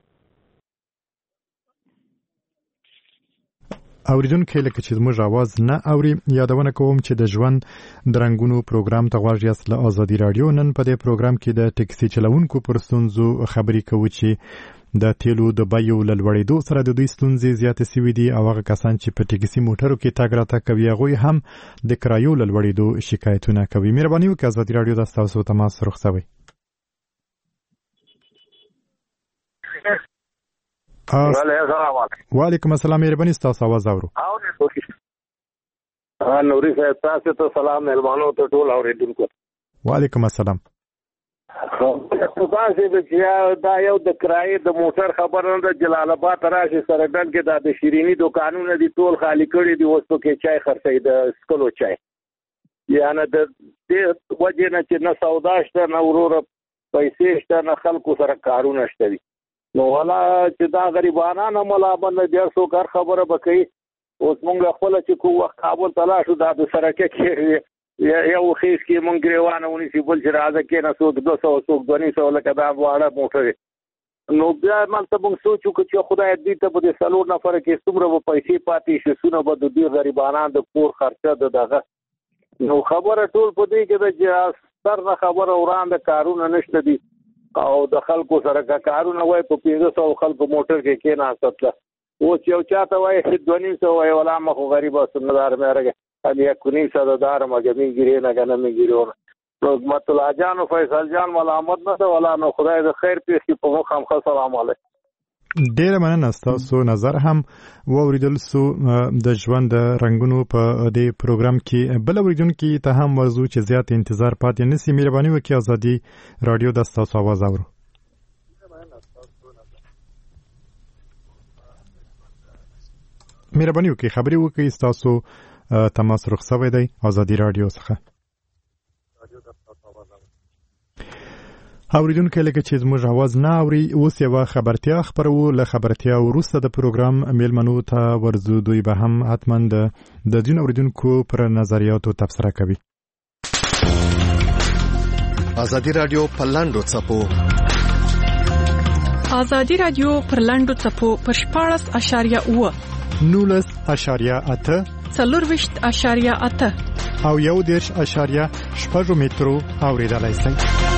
اوریدونکو لکه چې زموږ आवाज نه اوري یادونه کوم چې د ژوند درنګونو پروګرام ته غواړئ یاست له ازادي رادیو نن په دې پروګرام کې د ټکسي چلوونکو پر ستونزو خبري کوو چې د تیلو د بیو لوړېدو سره د دوی ستونزې زیاتې شوې دي او هغه کسان چې په ټکسي موټرو کې تګ راتګ کوي هغوی هم د کرایو لوړېدو شکایتونه کوي مهرباني وکړئ ازادي رادیو د تاسو تماس رخصوي وعلیکم السلام مهرباني تاسو आवाज اورو ها نوري صاحب تاسو ته سلام مهربانو ته ټول اوریدونکو وعلیکم السلام تاسو چې دا یو د کرایې د موټر خبره ده جلال آباد راشي سرګن کې د شیرینی دکانونه دي ټول خالی کړي دي اوس په کې چای خرڅي د سکلو چای یعنی د دې وجه نه چې نه سودا شته نه ورور پیسې شته نه خلکو سره کارونه شته نو ولا چې دا غریبانو ملا باندې ډېر څو کار خبره وکړي اوس مونږ خپل چې کوه وخت کابل تلاش د سرکه کې یو خیس کې مونږ ګریوانه ونی سی بل چې راځه کې نه څوک دوه سوه څوک دوه سوه لکه دا واړه موټر نو بیا مالته مونږ سوچو چې خدای دې ته په دې سلور نفر کې څومره پیسې پاتې شي سونه به د دې غریبانو د کور خرچه د دغه نو خبره ټول په دې کې د سر نه خبره وړاندې کارونه نشته دي او د خلکو سره کارونه وای په پنځه سوه خلکو موټر کې کې نه ستله او چې یو چاته وای دوه سوه وای ولا مخ غریب سندار مې راګه علي کني صددار مګمې ګیرې نه کنه مې ګیرو رحمت الله جان او فیصل جان ملامت نه ولا نو خدای د خیر پیښې په مخ هم سلام علیکم ډیر مننه تاسو نظر هم ووریدل سو د ژوند رنگونو په دې پروګرام کې بل اوریدونکو ته هم ورزو چې زیات انتظار پاتې نسی مهرباني وکړئ ازادي رادیو د تاسو आवाज اورو مهرباني وکړئ خبري وکړئ تاسو تماس رخصوي دی ازادي رادیو څخه اوریدونکو لکه چې زموږ आवाज نه اوري اوس یو خبرتیا خبرو له خبرتیا وروسته د پروګرام میلمنو ته ورزو دوی به هم حتما د دین اوریدونکو پر نظریاتو تبصره کوي ازادي رادیو پرلاندو چپو ازادي رادیو پرلاندو چپو پر شپږ اشاریه و نولس اشاریه اته څلورویشت اشاریه اته او یو دیرش اشاریه شپږ مترو اوریدلای شئ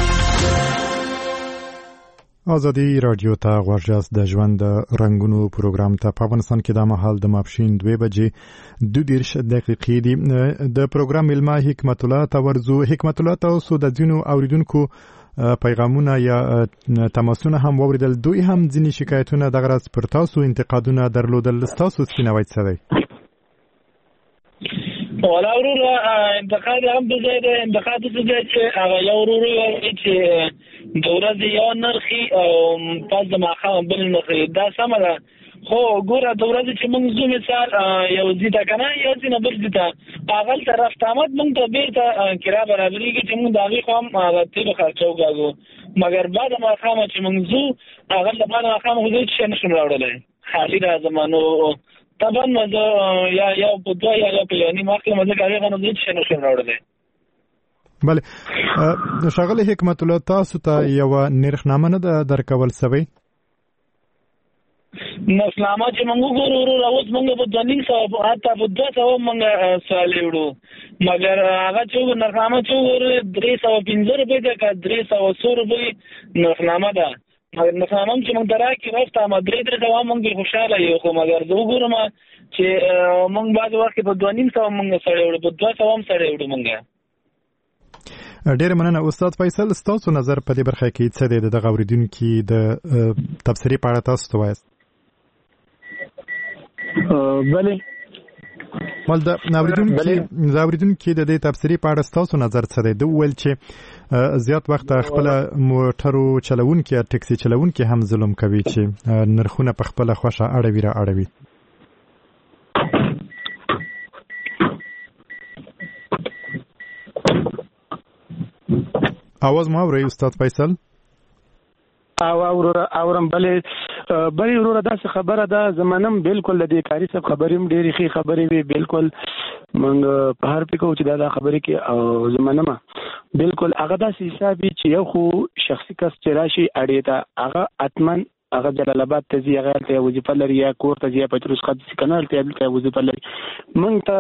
ازادي رادیو ته غوږیاست د ژوند رنگونو پروګرام ته په افغانستان کې د مهال د ماپښین دوه بجې دوه دیرش دقیقې دي د پروګرام علما حکمت الله تورزو حکمت الله تاسو د ځینو اوریدونکو پیغامونه یا تماسونه هم ووریدل دوی هم ځینې شکایتونه د غرض پر تاسو انتقادونه درلودل تاسو سپینوي څه دی ولا ورور انتقاد هم به زید انتقاد څه دی چې هغه یو ورور چې د ورځې یو نرخي او پاس د ماښام بل نرخي دا سمه ده خو ګوره د ورځې چې موږ زو مثال یو زیته کنه یو ځینه بل زیته هغه طرف تامت موږ ته بیرته کرا برابرېږي چې موږ د هغې خوا هم هغه تیل خرچه وکاږو مګر بعد ماښام چې موږ زو هغه د بعد ماښام خو هېڅ شی نشم راوړلی خالي راځم نو طبعا مزه یا یا په دوه یا یا په یعنی مخکې مزه کوي غو نه چې نو شم راوړل بله شغله حکمت الله تاسو ته یو نرخنامه نه درکول سوي نرخنامه چې موږ ګورو راوځ موږ په دني صاحب حتی په دوه سو موږ سوال وړو مګر هغه چې نرخنامه چې ګورو درې سوه پنځه روپۍ ده که درې سوه څو روپۍ نرخنامه ده مګر نخامم چې موږ دراکې رافته ما درې درې سوه موږ ډېر خوشحاله یو خو مګر زه وګورم چې موږ بعضې وخت کې په دوه نیم سوه موږ سړی وړو په دوه سوه هم سړی وړو موږ ډېره مننه استاد فیصل ستاسو نظر په دې برخه کې څه دی د دغه اورېدونکي د تبصرې په اړه تاسو څه وایاست بله ول د اوریدونکو د اوریدونکو د دې تفسیری په اړه تاسو نظر څه دی د ول چې زیات وخت خپل موټرو چلوونکي یا ټکسي چلوونکي هم ظلم کوي چې نرخونه په خپل خوښه اړوي را اړوي اواز ما اوري استاد فیصل او اورم اورم بلې بلې وروره داسې خبره ده زمانم بالکل د دې کاری څخه خبرې ډېرې ښې خبرې وي بالکل موږ په هر پکو چې دا خبرې کې او زمانم بالکل هغه داسې حساب چې یو خو شخصي کس چې راشي اړې ته هغه اتمن هغه جلال آباد ته ځي هغه ته وظیفه لري یا کور ته ځي پتروس خط سکنال ته بل وظیفه لري موږ ته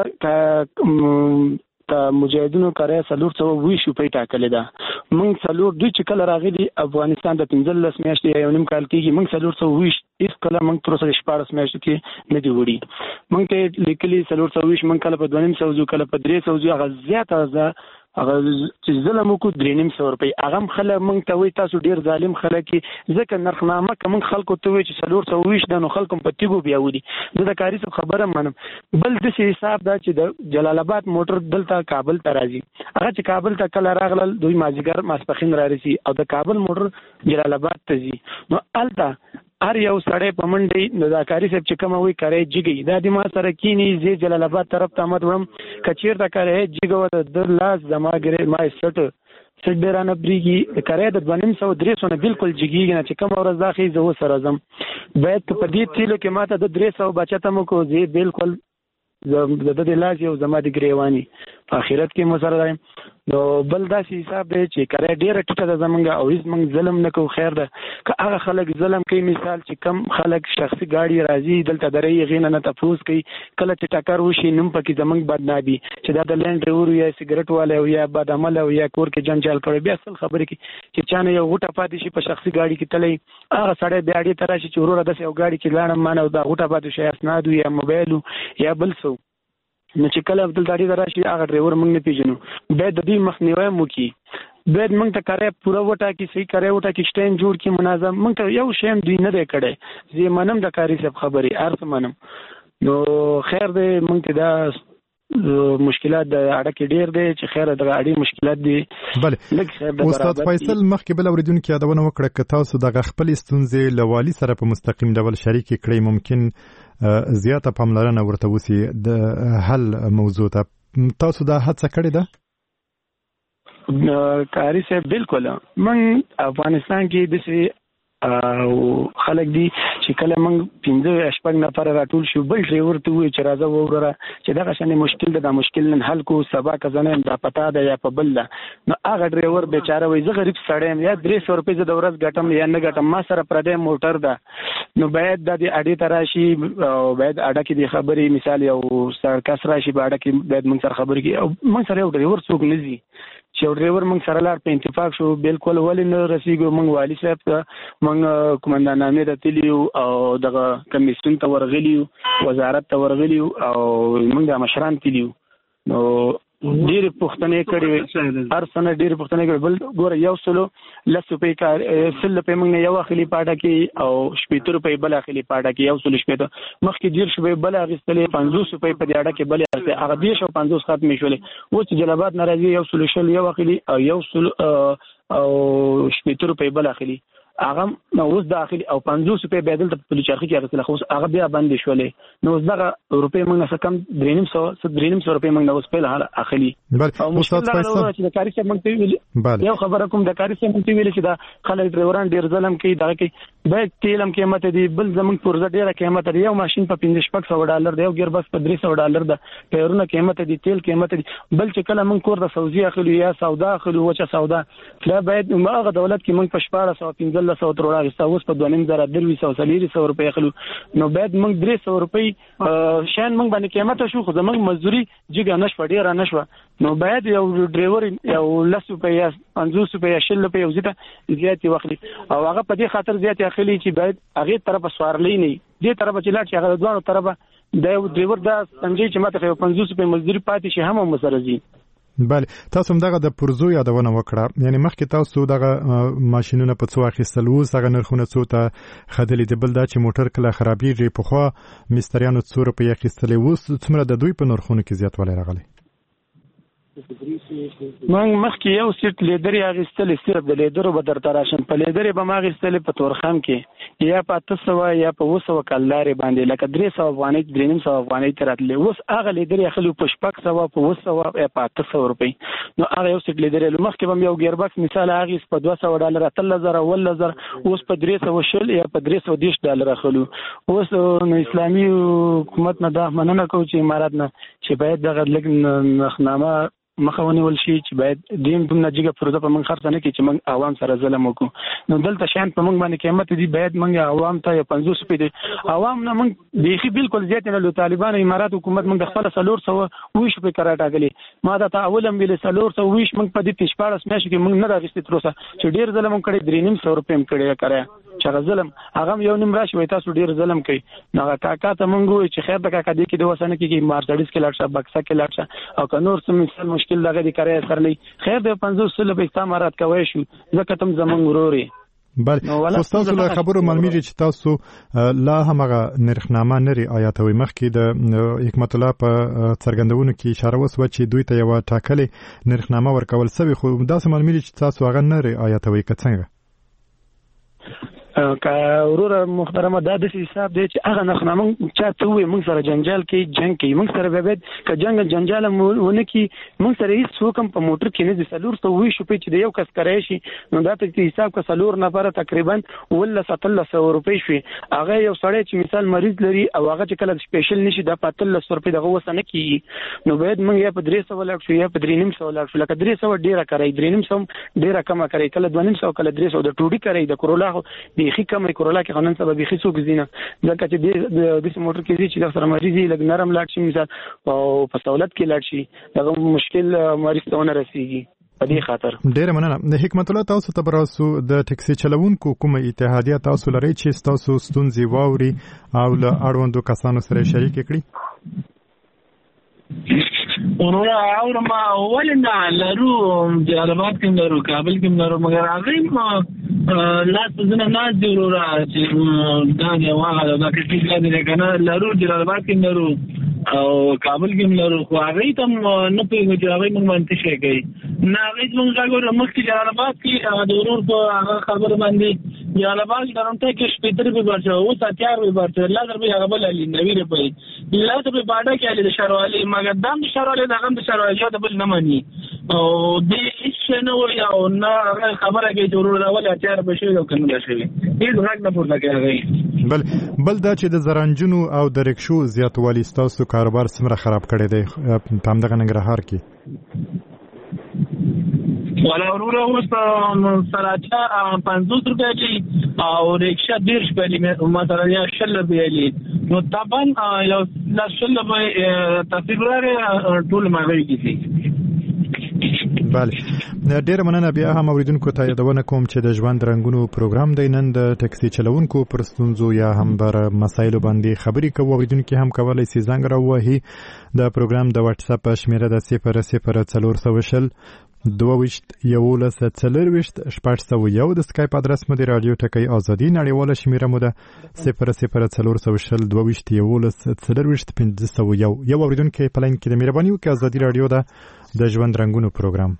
مجاهدینو کاري سلور څو وی شو په ټاکل ده موږ سلور دوی چې کله راغلي افغانستان د پنځلس میاشتې یو نیم کال کېږي موږ سلور څو وی هیڅ کله موږ تر اوسه شپږ میاشتې کې نه دی وړي موږ ته لیکلي سلور څو وی موږ کله په دوه نیم سو کله په درې سو هغه زیاته ده هغه چې ظلم وکړو درې نیم سوه روپۍ هغه هم خلک موږ ته وایي تاسو ډېر ظالم خلک یې ځکه نرخنامه که موږ خلکو ته وایي چې څلور سوه ویشت ده نو خلکو په تیږو بیا ولي زه د کاري صاحب خبره منم. بل داسې حساب ده چې د جلال آباد موټر دلته کابل ته راځي هغه چې کابل ته کله راغلل دوی مازدیګر ماسپښین رارسي او د کابل موټر جلال آباد ته ځي نو هلته هر یو سړی په منډې نو دا کاري صاحب چې کومه وایي کاری جګوي دا د ما سره کینی زه جلال آباد طرف ته آمد وړم که چېرته کاری جګوه د ده لاس زما ګرې ما سټ سټ ډېر رانه برېږي کاری د دوه نیم سوه درې سوه نه بالکل جګېږي نه چې کومه ورځ دا ښایي زه ورسره ځم باید که په دې تیلو کې ما ته د درې سوه بچت هم وکړو زه بالکل د ده د لاس یو زما د ګرېواني په آخرت کې مو سره رایم. نو بل داسې حساب دی چې کاری ډېره ټیټه ده زمونږ او هېڅ موږ ظلم نه کوو خیر ده که هغه خلک ظلم کوي مثال چې کم خلک شخصي ګاډي راځي دلته درې هغې نه نه تپوس کوي کله چې ټکر وشي نوم پکې زمونږ بدنامي چې دا د لینډ ډرایور یا سګرټ والا او یا بد عمله او یا کور کې جنجال کړی بیا اصل خبرې کوي چې چا نه یو غوټه پاتې شي په شخصي ګاډي کې تللی هغه سړی بیا اړې ته راشي چې وروره داسې یو ګاډي کې لاړم ما نه دا غوټه پاتې شي اسناد یا موبایل یا بل څه نو چې کله دلته اړې ته راشي هغه ډرایور موږ نه پېژنو باید د دې مخنیوی مو کړي باید موږ ته کاری پوره وټاکي صحیح کاری وټاکي سټین جوړ کړي منظم موږ ته یو شی هم دوی نه دی کړی زه منم د کاري صاحب خبرې هر څه منم نو خیر دی موږ ته دا مشکلات د اړه ډیر دی چې خیر د اړې مشکلات دي. بله استاد فیصل مخکې بل اوریدونکو یادونه وکړه که تاسو دغه خپل ستونزې له والي سره په مستقیم ډول شریک کړئ ممکن زیاته پاملرنه ورته وسی د حل موضوع ته تاسو دا هڅه کړې ده؟ کاري صاحب بالکل من افغانستان کې داسې او خلک دي چې کله موږ پنځه شپږ نفره راټول شو بل ډرایور ته وایي چې راځه وروره چې دغه شانې مشکل ده دا مشکل نن حل کو سبا که زه نه یم دا پتا ده یا په بل ده نو هغه ډرایور بیچاره وایي زه غریب سړی یم یا درې سوه روپۍ زه د ورځ ګټم یا نه ګټم ما سره پردی موټر ده نو باید دا د اډې ته راشي او باید اډه کې د خبرې مثال یو کس راشي په اډه کې باید موږ سره خبرې کړي او موږ سره یو ډرایور څوک نه ځي چې یو ډرایور موږ سره لاړ په اتفاق شو بالکل ولې نه رسېږو موږ والي صاحب ته موږ قومندان امیر ته تللي یو او دغه کمیسیون ته ورغلي یو وزارت ته ورغلي یو او موږ د مشران تللي یو نو ډېرې پوښتنې کړې وې هر څه نه ډېرې پوښتنې کړې بل ګوره یو سلو لس روپۍ کار سل روپۍ موږ نه یو اخلي په اډه کې او شپېته روپۍ بل اخلي په اډه کې یو سلو شپېته مخکې دېرش روپۍ بل اخیستلې پنځوس روپۍ په دې اډه کې بلې اخیستې هغه دېرش او پنځوس ختمې شولې اوس چې جلال آباد نه راځي یو سلو شل یو اخلي او یو سلو او شپېته روپۍ بل اخلي هغه نو اوس د اخلي او پنځوس روپۍ بیا دلته په پلچرخي کې اخیستل خو اوس هغه بیا بندې شولې نو اوس دغه روپۍ موږ نه څه کم درې نیم سوه څه درې نیم سوه روپۍ موږ نه اوس پیل حال اخلي او مشکل دا چې د کاري صاحب موږ ته ویلي یو خبره کوم د کاري صاحب موږ ته ویلي چې دا خلک ډرایوران ډېر ظلم کوي دغه کوي باید تیل هم قیمت دی بل زموږ پرزه ډېره قیمت دی یو ماشین په پنځه شپږ سوه ډالر دی یو ګیر بس په درې سوه ډالر ده ټایرونه قیمت دي تیل قیمت دي بل چې کله موږ کور د سوزي اخلو یا سودا اخلو وچه سودا دا باید هغه دولت کې موږ په شپاړس سوه پنځلس سوه تر وړاندې اوس په دوه نیم زره درویشت سوه څلوېښت سوه روپۍ اخلو نو باید موږ درې سوه روپۍ شیان موږ باندې قیمته شو خو زموږ مزدوري جګه نه شوه ډېره نه شوه نو باید یو ډرایور یو لس روپۍ یا پنځوس روپۍ یا شل روپۍ یو ځای ته زیاتې واخلي او هغه په دې خاطر زیاتې اخلي چې باید هغې طرفه سوارلی نه وي دې طرفه چې لاړ شي هغه د دواړو طرفه دا یو ډرایور دا سمجهي چې ماته یو پنځوس روپۍ مزدوري پاتې شي هم هم سره ځي. بله تاسو هم دغه د پرزو یادونه وکړه یعنی مخکې تاسو دغه ماشینونه په څو اخیستل اوس هغه نرخونه څو ته ښودلي دي بل دا چې موټر کله خرابېږي پخوا مستریانو څو روپۍ اخیستلې اوس څومره د دوی په نرخونو کې زیاتوالی راغلی؟ موږ مخکې یو سیټ لیدرې اخیستلې صرف د لیدرو به درته راشم په لیدرې به ما اخیستلې په تورخم کې یا په اته سوه یا په اووه سوه کلدارې باندې لکه درې سوه افغانۍ درې نیم سوه افغانۍ ته راتلې اوس هغه لیدرې اخلي په شپږ سوه په اووه سوه یا په اته سوه روپۍ نو هغه یو سیټ لیدرې مخکې به م یو ګیربکس مثال اخیست په دوه سوه ډالر اتلس زره اوولس زره اوس په درې سوه شل یا په درې سوه دېرش ډالر اخلو اوس نو اسلامي حکومت نه دا مننه کوو چې امارات نه چې باید دغه لږ نرخنامه مخه ونیول شي چې باید دیم دومره جګه پروژه په موږ خرڅ نه کړي چې موږ عوام سره ظلم وکړو نو دلته شیان په موږ باندې قیمت دي باید موږ عوام ته یو پنځوس روپۍ دي عوام نه موږ بیخي بالکل زیات نه لرو طالبان امارات حکومت موږ د خپله څلور سوه اوویشت روپۍ کرا ټاکلې ما درته اول هم ویلې څلور سوه اوویشت موږ په دې شپاړس میاشتو کې موږ نه ده اخیستې تر اوسه چې ډېر ظلم هم کړی درې نیم سوه روپۍ هم کړې ده کرایه چې ظلم هغه یو نیم راشي وای تاسو ډیر ظلم کوي نو کاکا ته مونږ وای چې خیر د کاکا دی کې د وسنه کې مارسډیز کې لاړ شه بکسه کې لاړ شه او که نور څه مثال مشکل دغه دی کرای سر نه خیر د پنځوس سل په استعمارات کوي شو ځکه تم زمونږ وروري بل خو تاسو له خبرو معلومیږي چې تاسو لا همغه نرخنامه نری آیاتوي مخکې د حکمت الله په څرګندونو کې اشاره وسوه چې دوی ته یو ټاکلې نرخنامه ورکول سوي خو داسې معلومیږي چې تاسو هغه نری آیاتوي که څنګه که ورور محترمه دا د حساب دی چې هغه نخنامه چاته وي موږ سره جنجال کې جنگ کې موږ سره به بد ک جنگ جنجال ونه کې موږ سره هیڅ حکم په موټر کې نه دي سلور ته وي شو په چې د یو کس کرای شي نو دا ته حساب ک سلور نفر تقریبا ولا ستل سو روپۍ شي هغه یو سړی چې مثال مریض لري او هغه چې کله سپیشل نشي د پاتل سو روپۍ دغه وسنه کې نو باید موږ یا په درې سو لاک شو یا په درې نیم سو لاک شو لکه درې سو ډیره کوي درې نیم سو ډیره کم کوي کله دوه نیم سو کله درې سو د ټوډي کوي د کرولا بيخي کم کورولا کې قانون سبب بيخي څوک زینه ځکه چې د د موټر کې چې د سره مریضي لګ نرم لاړ شي مثال او په سہولت کې لاړ شي دا مشکل مریض ته نه رسیږي په دې خاطر ډېر مننه د حکمت الله تاسو ته براسو د ټکسي چلوونکو کومه اتحادیه تاسو لري چې تاسو ستونزې واوري او له اړوندو کسانو سره شریک کړي ورونه اورما ولنا لرو جلالاباد کې لرو کابل کې لرو مګر هغه لا څه نه ناز دی ورونه چې دا نه واغله دا کې څه نه کنه لرو جلالاباد کې لرو او کابل کې لرو خو هغه تم نه پیږي چې هغه موږ باندې شي کوي نه هغه موږ هغه مخکې جلالاباد کې د ورور په هغه خبر باندې جلالاباد درنته کې شپږ به ورته او ساتيار به ورته لا در به هغه بل علي نوی رپي لا ته به باډه کې علي شروالي مګر دام شروالي دا هم شروالي شاته بل نه مانی او دې هیڅ نه وي او نه خبره کې ضرور راول اتیار به شي او کنه شي هیڅ حق نه پورته کوي بل بل دا چې د زرانجونو او د رکشو زیاتوالی ستاسو کاروبار څومره خراب کړی دی تام دغه ننګرهار کې ولا ورور اوس سراچا پنځوس روپیا دي او رکشا دیرش په مثلا یا شل روپیا دي نو طبعا یو لشل به تفسیر ټول ماغوي کیږي بله ډیر مننه بیا هم اوریدونکو ته یادونه کوم چې د ژوند رنگونو پروګرام دی نن د ټکسي چلوونکو پر ستونزو یا هم بر مسایلو باندې خبرې کوو اوریدونکو هم کولای شي زنګ راوهي د پروګرام د واتس اپ شمیره د صفر صفر څلور سو شل دوه وشت یولس څلور وشت شپږ سو یو د سکایپ ادرس مو د رادیو ټکی ازادي نړیواله شمیره مو ده صفر صفر څلور سو شل دوه وشت یولس څلور وشت پنځه سو یو یو اوریدونکو په لاین کې د مهرباني وکړئ ازادي رادیو ده د ژوند رنگونو پروګرام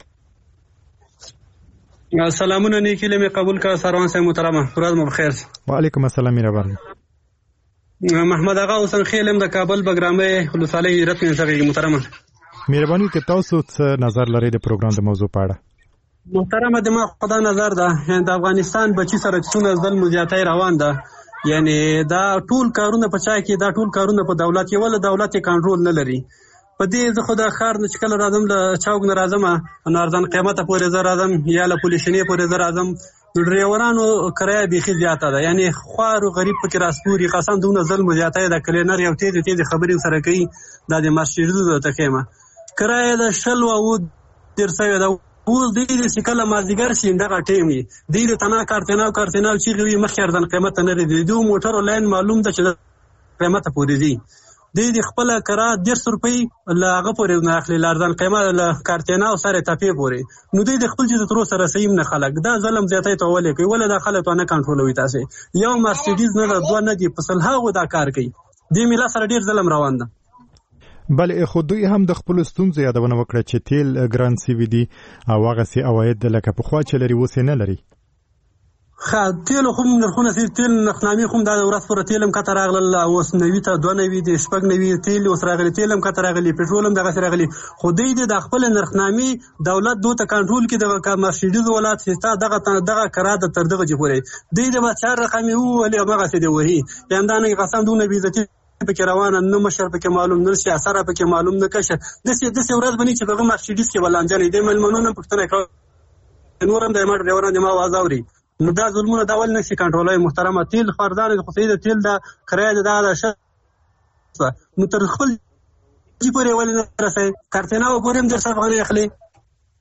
سلامونه نیکی لمه قبول کا سروان سے محترمه فراد مو بخیر وعلیکم السلام مهربان محمد آقا حسین خیلم د کابل بګرامه خلصاله هجرت من سره محترمه مهرباني که تاسو څه نظر لرئ د پروګرام د موضوع په اړه محترمه د ما خدا نظر ده د افغانستان بچی سره څونه ظلم زیاتای روان ده یعنی دا ټول کارونه په چا کې دا ټول کارونه په دولت یو ول دولت کنټرول نه لري په دې زه خدا خار نه چکل راځم له چاوګ نه راځم نارزان قیمته پورې زه راځم یا له پولیسینې پورې زه راځم ډریورانو کرایه بيخي زیاته ده یعنی خوارو غریب پکې راسپوري قسم دونه ظلم زیاتای ده کلینر یو تیز تیز خبرې سره کوي دا د مرشدو ته کېما کرایه د شل او در سوي دا اوس د دې شکل مازیګر شي دغه ټیم دی د تنا کارتناو کارتناو چې غوي مخیر د قیمت نه لري دوه موټر لاین معلوم ده چې قیمت پورې دي د دې خپل کرا ډیر روپۍ لاغه پورې نه اخلي لارزان قیمت له کارتناو سره تپې پورې نو د خپل چې تر سره سیم نه خلک دا ظلم زیاتای ته ولې کوي ول دا خلک نه کنټرولوي تاسو یو مرسيډیز نه دوه نه دي پسل هغه دا کار کوي د میلا سره ډیر ظلم روان ده بل خو دوی هم د خپل ستونزې یادونه وکړه چې تیل ګران سی وی دي او هغه سي اواید لکه په خوا چې لري وسه نه لري خا تیل خو نرخونه سي تیل نخنامي خو د ورځ پر تیلم کتر راغله اوس نوي ته دوه نوي دي شپږ نوي تیل اوس راغلي تیلم کتر راغلي پټرولم دغه سره راغلي خو دوی د خپل نرخنامي دولت دوه ته کنټرول کې د مرسيډیز ولات ستا دغه دغه کرا د تر دغه جوړي دوی د بچار رقمي وو ولې هغه سي دی وਹੀ یاندانه قسم دونه بیزتی پکې روانه نه مشر پکې معلوم نه شي اثر پکې معلوم نه کشه د سې د سې ورځ بني چې دغه مرسيډیز کې ولانجلې د ملمنونو پښتنه کړ نورم د ماډ ډرایورانو د ما आवाज اوري نو دا ظلمونه دا ول نه شي کنټرولوي محترمه تیل خردان خو سید تیل دا کرایه دا د ش نو تر خپل چې پورې ول نه رسي کارتناو پورې هم در سره غوړي اخلي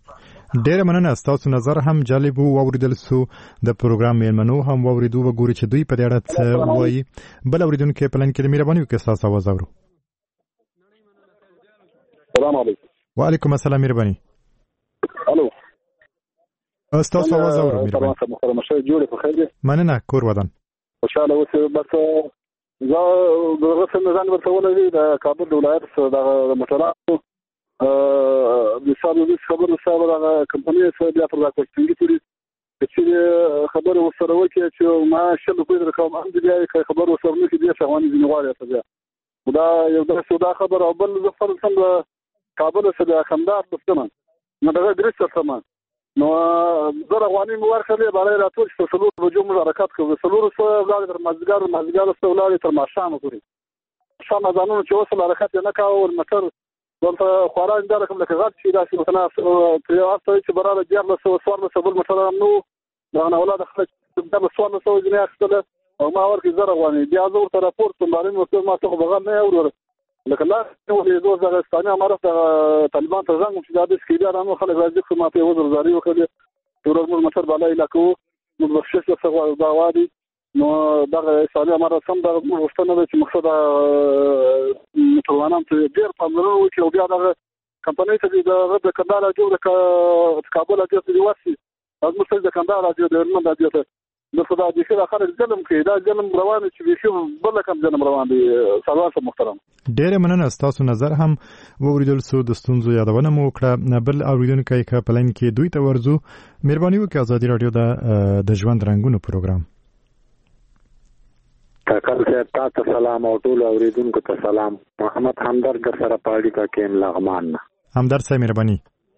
ډېر مننه تاسو نظر هم جالب وو اوریدل سو د پروګرام میلمنو هم اوریدو وګوري چې دوی په دې اړه څه وایي بل اوریدونکو په پلان کې مهرباني وکړئ تاسو आवाज اورو السلام علیکم وعلیکم السلام مهرباني الو تاسو आवाज اورو مهرباني محترم شه جوړ په خیر دي مننه کور ودان خوشاله اوسه بس زه دغه څنګه ځان ورته ولې د کابل ولایت د موټرانو د سابقه خبرو سره د کمپنۍ سره بیا پر راکوټینګ پوری چې خبره وسره وکړي چې ما شل په دې رقم هم دې خبره وسره نه کیږي چې غوښنه دي نغواړي ته دا یو د سودا خبر او بل زه فرض څنګه کابل سره خندار پښتنه نو دا درس سره نو زه غواني مورخه به راتور چې څلور بجو موږ حرکت کوو څلور سو غاړي تر مازګار مازګار سره ولاري تر ماشام پورې شام ځانونو چې وصل حرکت نه کاوه ورمتر دلته خواران دا رقم لکه غاټ چې داسې مثلا په واسطه چې براله جام له سوار له سبل مثلا نو دا نه اولاد خلک د سوار له سوې نه اخستله او ما ورکه زره غواني بیا زه ورته راپورټ کوم باندې نو ما څه بغل نه اورل لکه لا نو د دوه زغستانه امارت طالبان ته څنګه چې دا د سکیدار نو خلک راځي خو ما په وزر زاري وکړي ټول مشر بالا علاقو نو بخښش څه دا وادي نو دا سالي امارت سم دا وستنه چې مقصد متوانم ته ډیر پاملرنه وکړي او بیا دا کمپنۍ ته د کندهار جوړ د کابل اجازه دی واسي از مستند د کندهار اجازه د نن د اجازه نو خدای دې خیر خلک ظلم کوي دا ظلم روان چې ویښو بل کوم ظلم روان دي سلام محترم ډېر مننه تاسو نظر هم ووریدل سو د ستونزو یادونه مو وکړه بل اوریدونکو کې پلان کې دوی ته ورزو مهرباني وکړئ ازادي رادیو د د ژوند رنگونو پروګرام کاکل صاحب تاسو سلام او ټول اوریدونکو ته سلام محمد همدرد در سره پاړی کا کېم لغمان همدرد صاحب مهرباني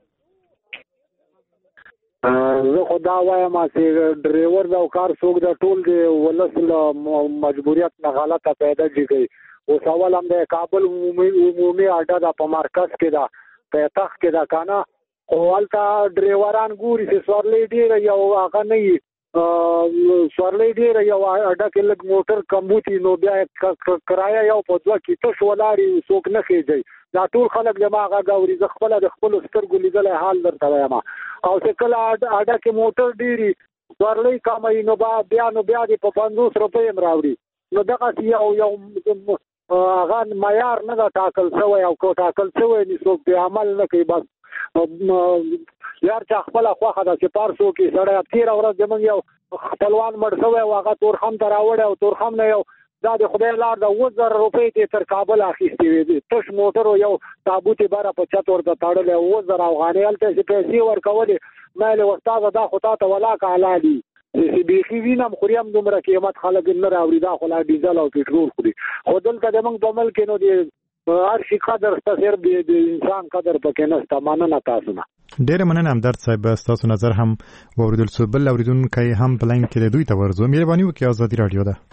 زه خدا وایم چې ډرایور دا کار څوک دا ټول دی ولسله مجبوریت نه غلطه پیدا کیږي او سوال هم د کابل عمومي اډه د په مرکز کې دا په تخ کې دا کنه او ولته ډرایوران ګوري چې سورلې ډیر یو هغه نه سورلې ډیر یو اډه کې لګ موټر کمبوتی نو بیا کرایه یو په ځوا کې تاسو ولاري څوک نه کېږي دا ټول خلک دماغه غوري ز خپل د خپل سترګو لیدل حال درته وایم او چې کله اډه کې موټر ډيري ورلې کمای نو بیا نو بیا د په پنځوس روپۍ مراوړي نو دغه یو یو هغه معیار نه ټاکل شوی او کو ټاکل شوی نو په عمل نه کوي بس یار چې خپل خوخه د سپارسو کې سړی تیر ورځ زمونږ یو خپلوان مړ شوی او هغه تورخم ته راوړی او تورخم نه یو دا د خدای لار د وزر روپۍ ته تر کابل اخیستې وي تش موټر یو تابوت بار په چت ورته تاړل وزر افغاني هلته چې پیسې ورکولې مې له استاد دا خو ته ولا کاله دي چې بيخي وینم خوریم دومره قیمت خلک نه راوړي دا خو لا ډیزل او پټرول خوري خو دلته د موږ په ملک نو دی هر شي قدر ستاسو د انسان قدر پکې نه ستمانه تاسو نه ډېر مننه همدرد صاحب تاسو نظر هم ووریدل سو بل اوریدونکو هم پلان کې دوی ته ورزو مهرباني وکړئ ازادي رادیو ده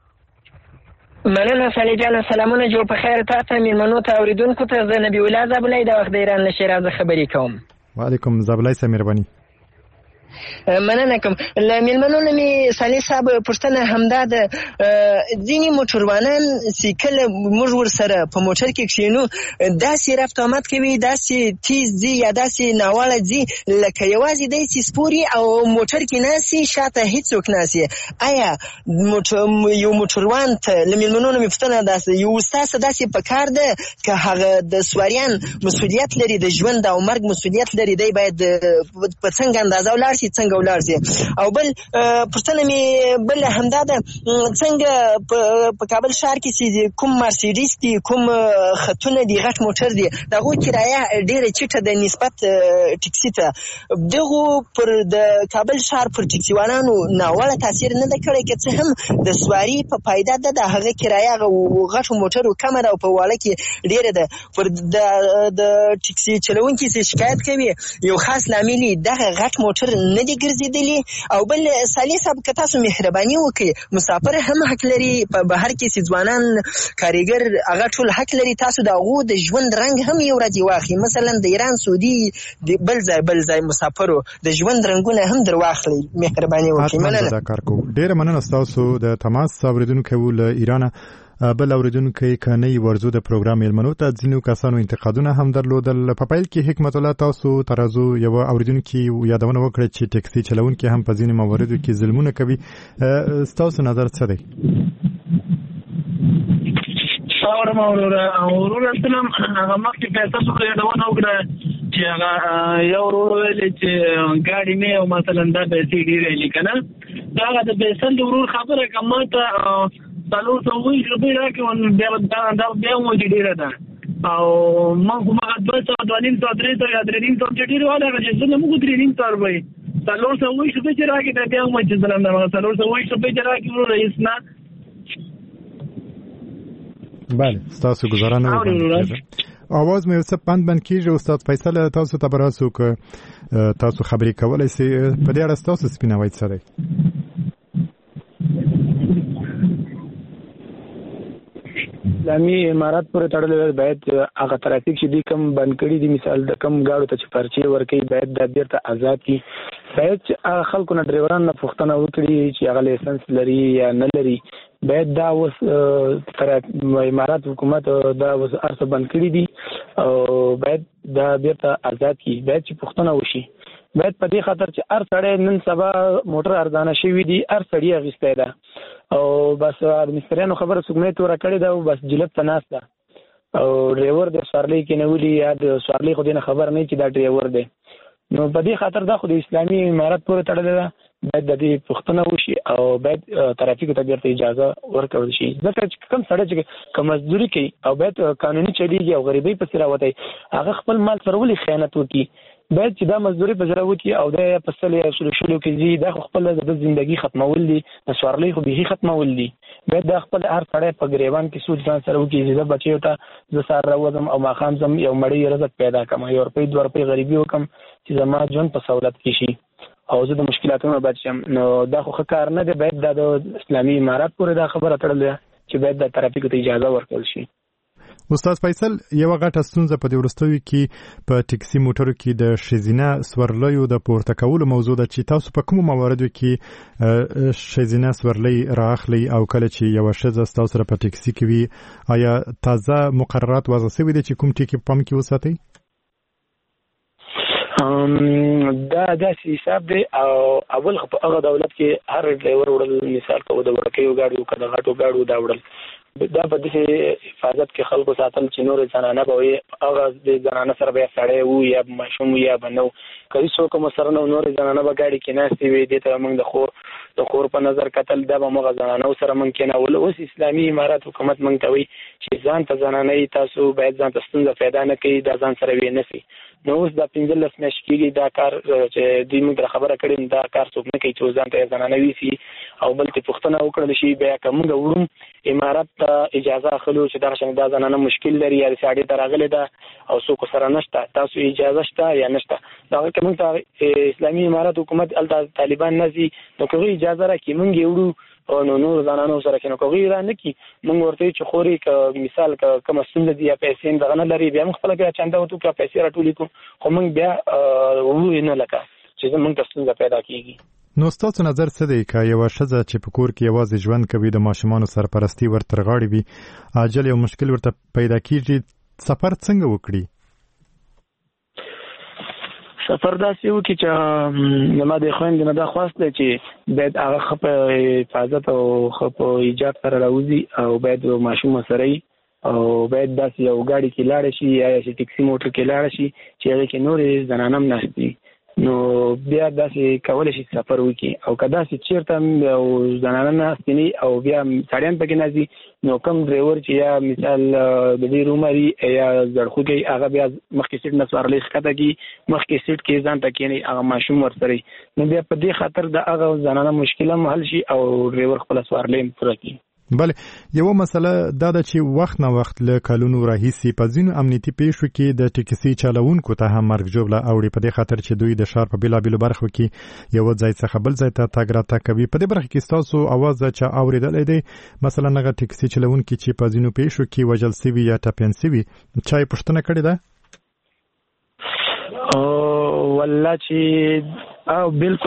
مننه صالح جان سلامونه جو په خیر تاسو میلمنو ته اوریدونکو ته زه نبی الله زابلای د وخت د ایران نشر از خبرې کوم وعلیکم زابلای سه مهرباني مننه کوم لمنمنو می صالح صاحب پښتنه همدا د ځینی موټروانان چې کله موږ ور سره په موټر کې کښینو داسې رفت آمد کوي داسې تیز دي یا داسې ناوړه دي لکه یوازې د سپوري او موټر کې ناسي شاته هیڅوک ناسي آیا یو موټروان ته لمنمنو می پښتنه داسې یو استاد داسې په کار ده که هغه د سواریان مسؤلیت لري د ژوند او مرګ مسؤلیت لري دی باید په څنګه اندازه ولر څنګه ولرځي او بل پښتنه می بل همدا ده څنګه په کابل ښار کې چې کوم مرسيډیز دي کوم خطونه دي غټ موټر دي دغه کرایه ډیره چټه د نسبت ټکسي ته دغه پر د کابل ښار پر ټکسیوالانو ناوړه تاثیر نه د کړی چې هم د سواری په پایده ده د هغه کرایه غټ موټر کم ده او په واړه کې ډیره ده پر د د ټکسي چلونکي چې شکایت کوي یو خاص لامل دغه غټ موټر نه دی ګرځیدلی او بل صالح صاحب که تاسو مهرباني وکړئ مسافر هم حق لري په بهر کې چې ځوانان کاریګر هغه ټول حق لري تاسو د هغو د ژوند رنګ هم یو ورځ واخلئ مثلا د ایران سعودي بل ځای بل ځای مسافرو د ژوند رنګونه هم در واخلئ مهرباني وکړئ مننه ډېره مننه تاسو د تماس اوریدونکو له ایران بل اوریدونکو کني ورزو د پروګرام ملمنو ته ځینو کسانو انتقادونه هم درلودل. په پیل کې حکمت الله تاسو ترازو یو اوریدونکو یادونه وکړه چې ټکسي چلونکي هم په ځینو مواردو کې ظلمونه کوي. تاسو نظر څه دی؟ شاور مورورا اورورا سلام هغه مخکې پیسې څخه یادونه وکړه چې هغه یو ورور ویل چې ګاډي مې او مثلا دا پیسې ډېرې لیکنه دا د پیسې د ورور خبره کومه ته څلور سوه روپۍ راکړي بیا دا بیا مو ډېره ده او ما کومه دوه سوه دوه نیم سوه درې سوه یا درې نیم سوه ډېرې والا چې زه نه موږ درې نیم سوه روپۍ څلور سوه اووه روپۍ چې راکړي بیا مو چې سلام ده څلور سوه اووه روپۍ چې راکړي ورور رئیس نه بله تاسو گزارانه وکړئ. اواز مې څه پند بند کیږي استاد فیصل تاسو ته براسو که تاسو خبرې کولای شئ په دې اړه تاسو سپیناوي څه دی؟ اسلامي امارات پورې تړلې باید هغه ترافیک چې دي کم بند کړي دي مثال د کم گاډو ته چې پرچې ورکړي باید د بیرته آزاد کی باید چې خلکو نه ډرایوران نه پوښتنه وکړي چې هغه لایسنس لري یا نه لري باید دا اوس تر امارات حکومت دا اوس ارڅ بند کړي دي او باید دا بیرته آزاد کی باید چې پوښتنه وشي باید په دې خاطر چې هر سړی نن سبا موټر ارزانه شوی دی هر سړی اغوستی ده او بس د مستریانو خبره څوک توره کړې ده او بس جلب ته ناست ده او ډرایور د سوارلۍ کې نه ولي یا د سوارلۍ خو دې نه خبر نه چې دا ډرایور دی نو په دې خاطر دا خو د اسلامي امارات پورې تړلې ده باید د دې پوښتنه وشي او باید ترافیکو ته بیرته اجازه ورکړل شي ځکه چې کوم سړی چې کوم مزدوري کوي او باید قانوني چلیږي او غریبۍ پسې راوتی هغه خپل مال سره ولې خیانت وکړي باید چې دا مزدوري په زړه وکړي او دا په سل یا شلو شلو کې ځي دا خو خپل د ژوندګي ختمول دي د سوارلۍ خو بیخي ختمول دي باید دا خپل هر سړی په ګریوان کې سوچ ځان سره وکړي چې زه بچیو ته زه سهار راوځم او ماښام ځم یو مړۍ رزق پیدا کړم یو روپۍ دوه روپۍ غریبي وکړم چې زما ژوند په سہولت کې شي او زه د مشکلاتونو بچ شم نو دا خو ښه کار نه دی باید دا د اسلامي امارات پورې دا خبره تړلې ده چې باید د ترافیکو ته اجازه ورکړل شي. استاد فیصل یو غټه ستونزه په دې وروستیو کې په ټکسي موټرو کې د ښځینه سورلیو د پورته کولو موضوع ده چې تاسو په کومو مواردو کې ښځینه سورلۍ رااخلي او کله چې یوه ښځه ستاسو سره په ټکسي کې وي آیا تازه مقررات وضع شوي دي چې کوم ټکي پام کې وساتئ؟ دا داسې حساب دی او اول خو په هغه دولت کې هر ډرایور وړل مثال کوو د وړکیو ګاډیو که د غټو ګاډو دا وړل دا په دې حفاظت کې خلکو ساتل چې نور زنانه به وي هغه د زنانه سره به سړی وو یا ماشوم یا به نو که څوک مو سره نو نور زنانه به ګاډي کې ناستې وي دې ته موږ د خور د خور په نظر کتل دا به موږ زنانه سره موږ کېنول اوس اسلامي امارات حکومت موږ ته وایي چې ځان ته زنانه تاسو باید ځان ته ستونزه پیدا نه کړي دا ځان سره وي نه سي نو اوس دا پنځلس میاشتې کېږي دا کار چې دوی موږ خبره کړې دا کار څوک نه کوي چې ځان ته زنانه ویسي او بل ته پوښتنه وکړل شي بیا که موږ وړو امارات ته اجازه اخلو چې دغه شان دا زنانه مشکل لري یا ساړې ته راغلې ده او څوک سره نشته تاسو اجازه شته یا نشته دا که موږ ته اسلامي امارات حکومت الته طالبان نه ځي نو که اجازه راکړي موږ یې وړو او نو نور زنانو سره کې نو کوي را نه کی موږ ورته چې خوري ک مثال ک کوم ستونزه دی یا پیسې دغه نه لري بیا موږ خپل بیا چنده وته ک پیسې راټولې کو خو موږ بیا وو نه لکه چې موږ ستونزه پیدا کیږي. نو ستاسو نظر څه دی که یوه ښځه چې په کور کې یوازې ژوند کوي د ماشومانو سرپرستي ورته غاړې وي عاجل یو مشکل ورته پیدا کیږي سفر څنګه وکړي؟ سفر داسې وکړي چې زما د خویندې نه دا خواست دی چې باید هغه ښه په حفاظت او ښه په ایجاد سره راوځي او باید ماشوم سره وي او باید داسې یو ګاډي کې لاړه شي یا چې ټکسي موټر کې لاړه شي چې هغې کې نورې زنانه هم ناست دي نو بیا داسې کولی شي سفر وکړي او که داسې چېرته یو زنانه ناستې نه او بیا سړیان پکې ناست دي نو کوم ډرایور چې یا مثال د ډېر عمر یا زړخوږی هغه بیا مخکې سیټ نه سوارلۍ ښکته کړي مخکې سیټ کې ځان ته کښېني هغه ماشوم ورسره نو بیا په دې خاطر د هغه زنانه مشکل هم حل شي او ډرایور خپله سوارلۍ هم پوره کړي. بله یوه مسله دا ده چې وخت نه وخت له کلونو راهیسې په ځینو امنیتي پیښو کې د ټکسي چلوونکو ته هم مرګ ژوبله اوړي په دې خاطر چې دوی د ښار په بېلابېلو برخو کې یوه ځای څخه بل ځای ته تګ راتګ کوي. په دې برخه کې ستاسو اواز چا اورېدلی دی مثلا هغه ټکسي چلوونکي چې په ځینو پیښو کې وژل سوي یا ټپیان سوي چا یې پوښتنه کړې ده؟ والله چې او بالکل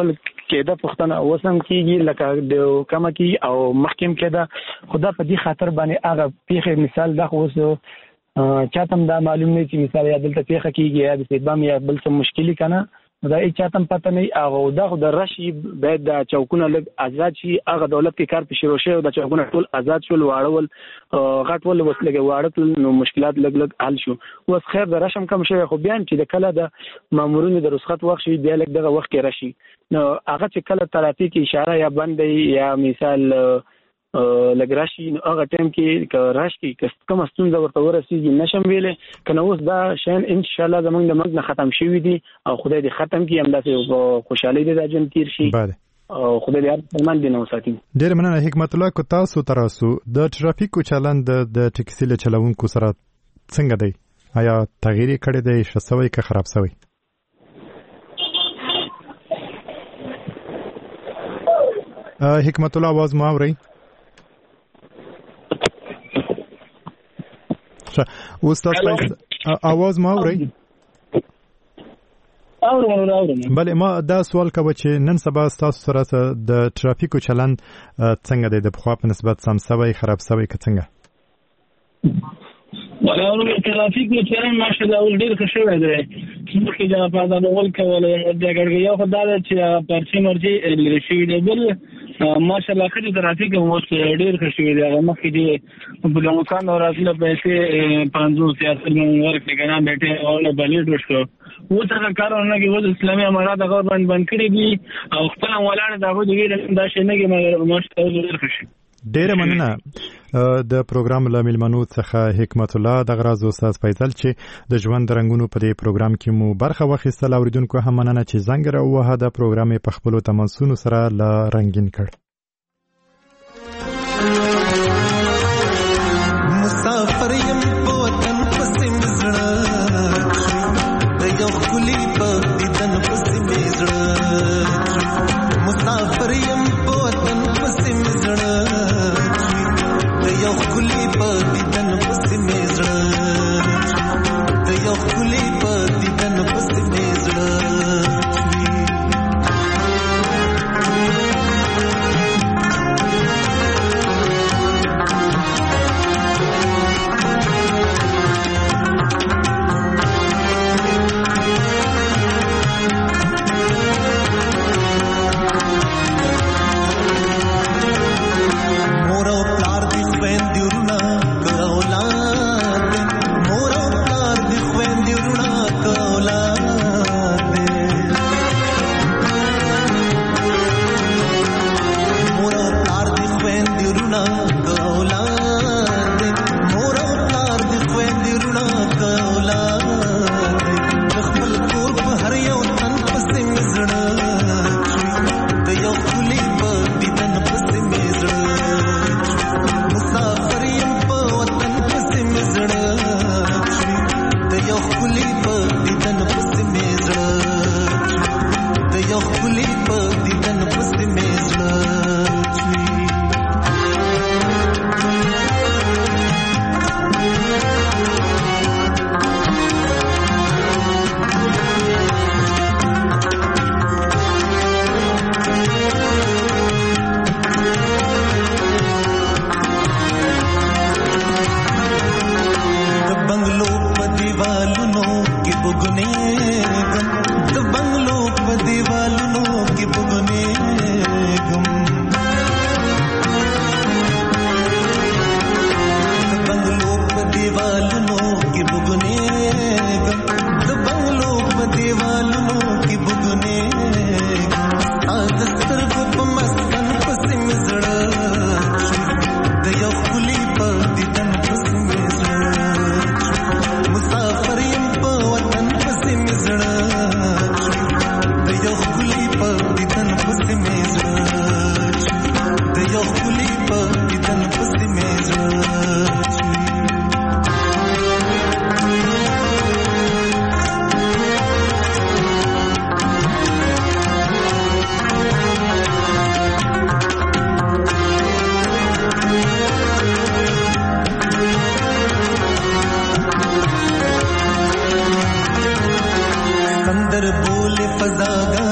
کېده پښتنه اوسم کیږي لکه د کما کی او محکم کېده خدا په دې خاطر باندې هغه پیخه مثال دا خو چاتم دا معلوم نه چې مثال یا دلته پیخه کیږي یا د سیبام یا بل څه مشکلی کنه دا هیڅ چاتم پته نه هغه دا خو د رشي باید د چوکونه لګ آزاد شي هغه دولت کې کار پېښ شروع شي او د چوکونه ټول آزاد شول واړول غټول وسلګي واړل نو مشکلات لګ لګ حل شو اوس خیر د رشم کم شوی خو بیان چې د کله د مامورینو د رخصت وخت شي بیا لګ دغه وخت کې راشي نو هغه چې کله ترافیک اشاره یا بندي یا مثال لګراشي نو هغه ټیم کې راش کې کوم ستونزه ورته ورسیږي نشم ویلې کنه اوس دا شین ان شاء الله زمونږ د مرګ نه ختم شوی دي او خدای دې ختم کړي همداسې خوشحالي دې د جن تیر شي او خدای دې هر فرمان دې نو ساتي. ډېر مننه حکمت الله کو تاسو تراسو د ټرافیکو چلند د ټیکسي له چلوونکو سره څنګه دی آیا تغییر کړی دی شسوي که خراب شوی؟ حکمت الله आवाज ما اوري اوس تاسو आवाज ما اوري اورم اورم بله ما دا سوال کوم چې نن سبا تاسو سره د ټرافیکو چلند څنګه دی د بخوا په نسبت سم سوي خراب سوي که څنګه؟ ولا ترافیک نو چلند ماشاءالله ول ډیر ښه شوی دی چې دا په دا ډول کول د ګړګي یو خدای چې پرچی مرجي لري شي دی بل ماشاءالله کله ترافیک مو ډیر ښه شوی دی هغه مخکې دی په لوکان او راتله پیسې پنځوس سیاست مو ورکړي کنه بیٹه او بلیډ وشو و څنګه کارونه کې و اسلامي امارات هغه باندې بند کړی دي او خپل ولاړ دا و دې دا شي نه کې ماشاءالله ډیر ښه شي. ډېر مننه د پروګرام له میلمنو څخه حکمت الله د غراز استاد فیصل چې د ژوند رنگونو په دې پروګرام کې مو برخه واخیستل اوریدونکو هم مننه چې زنګ راووهه د پروګرام په خپلو تماسونو سره له رنگین کړ. مسافر یم په وطن پسې مزړه د یو کلی په دیدن پسې مزړه مسافر یم په وطن پسې مزړه یو کلی په دیدن پسې میزړه د یو کلی په دیدن پسې میزړه बोले फजागा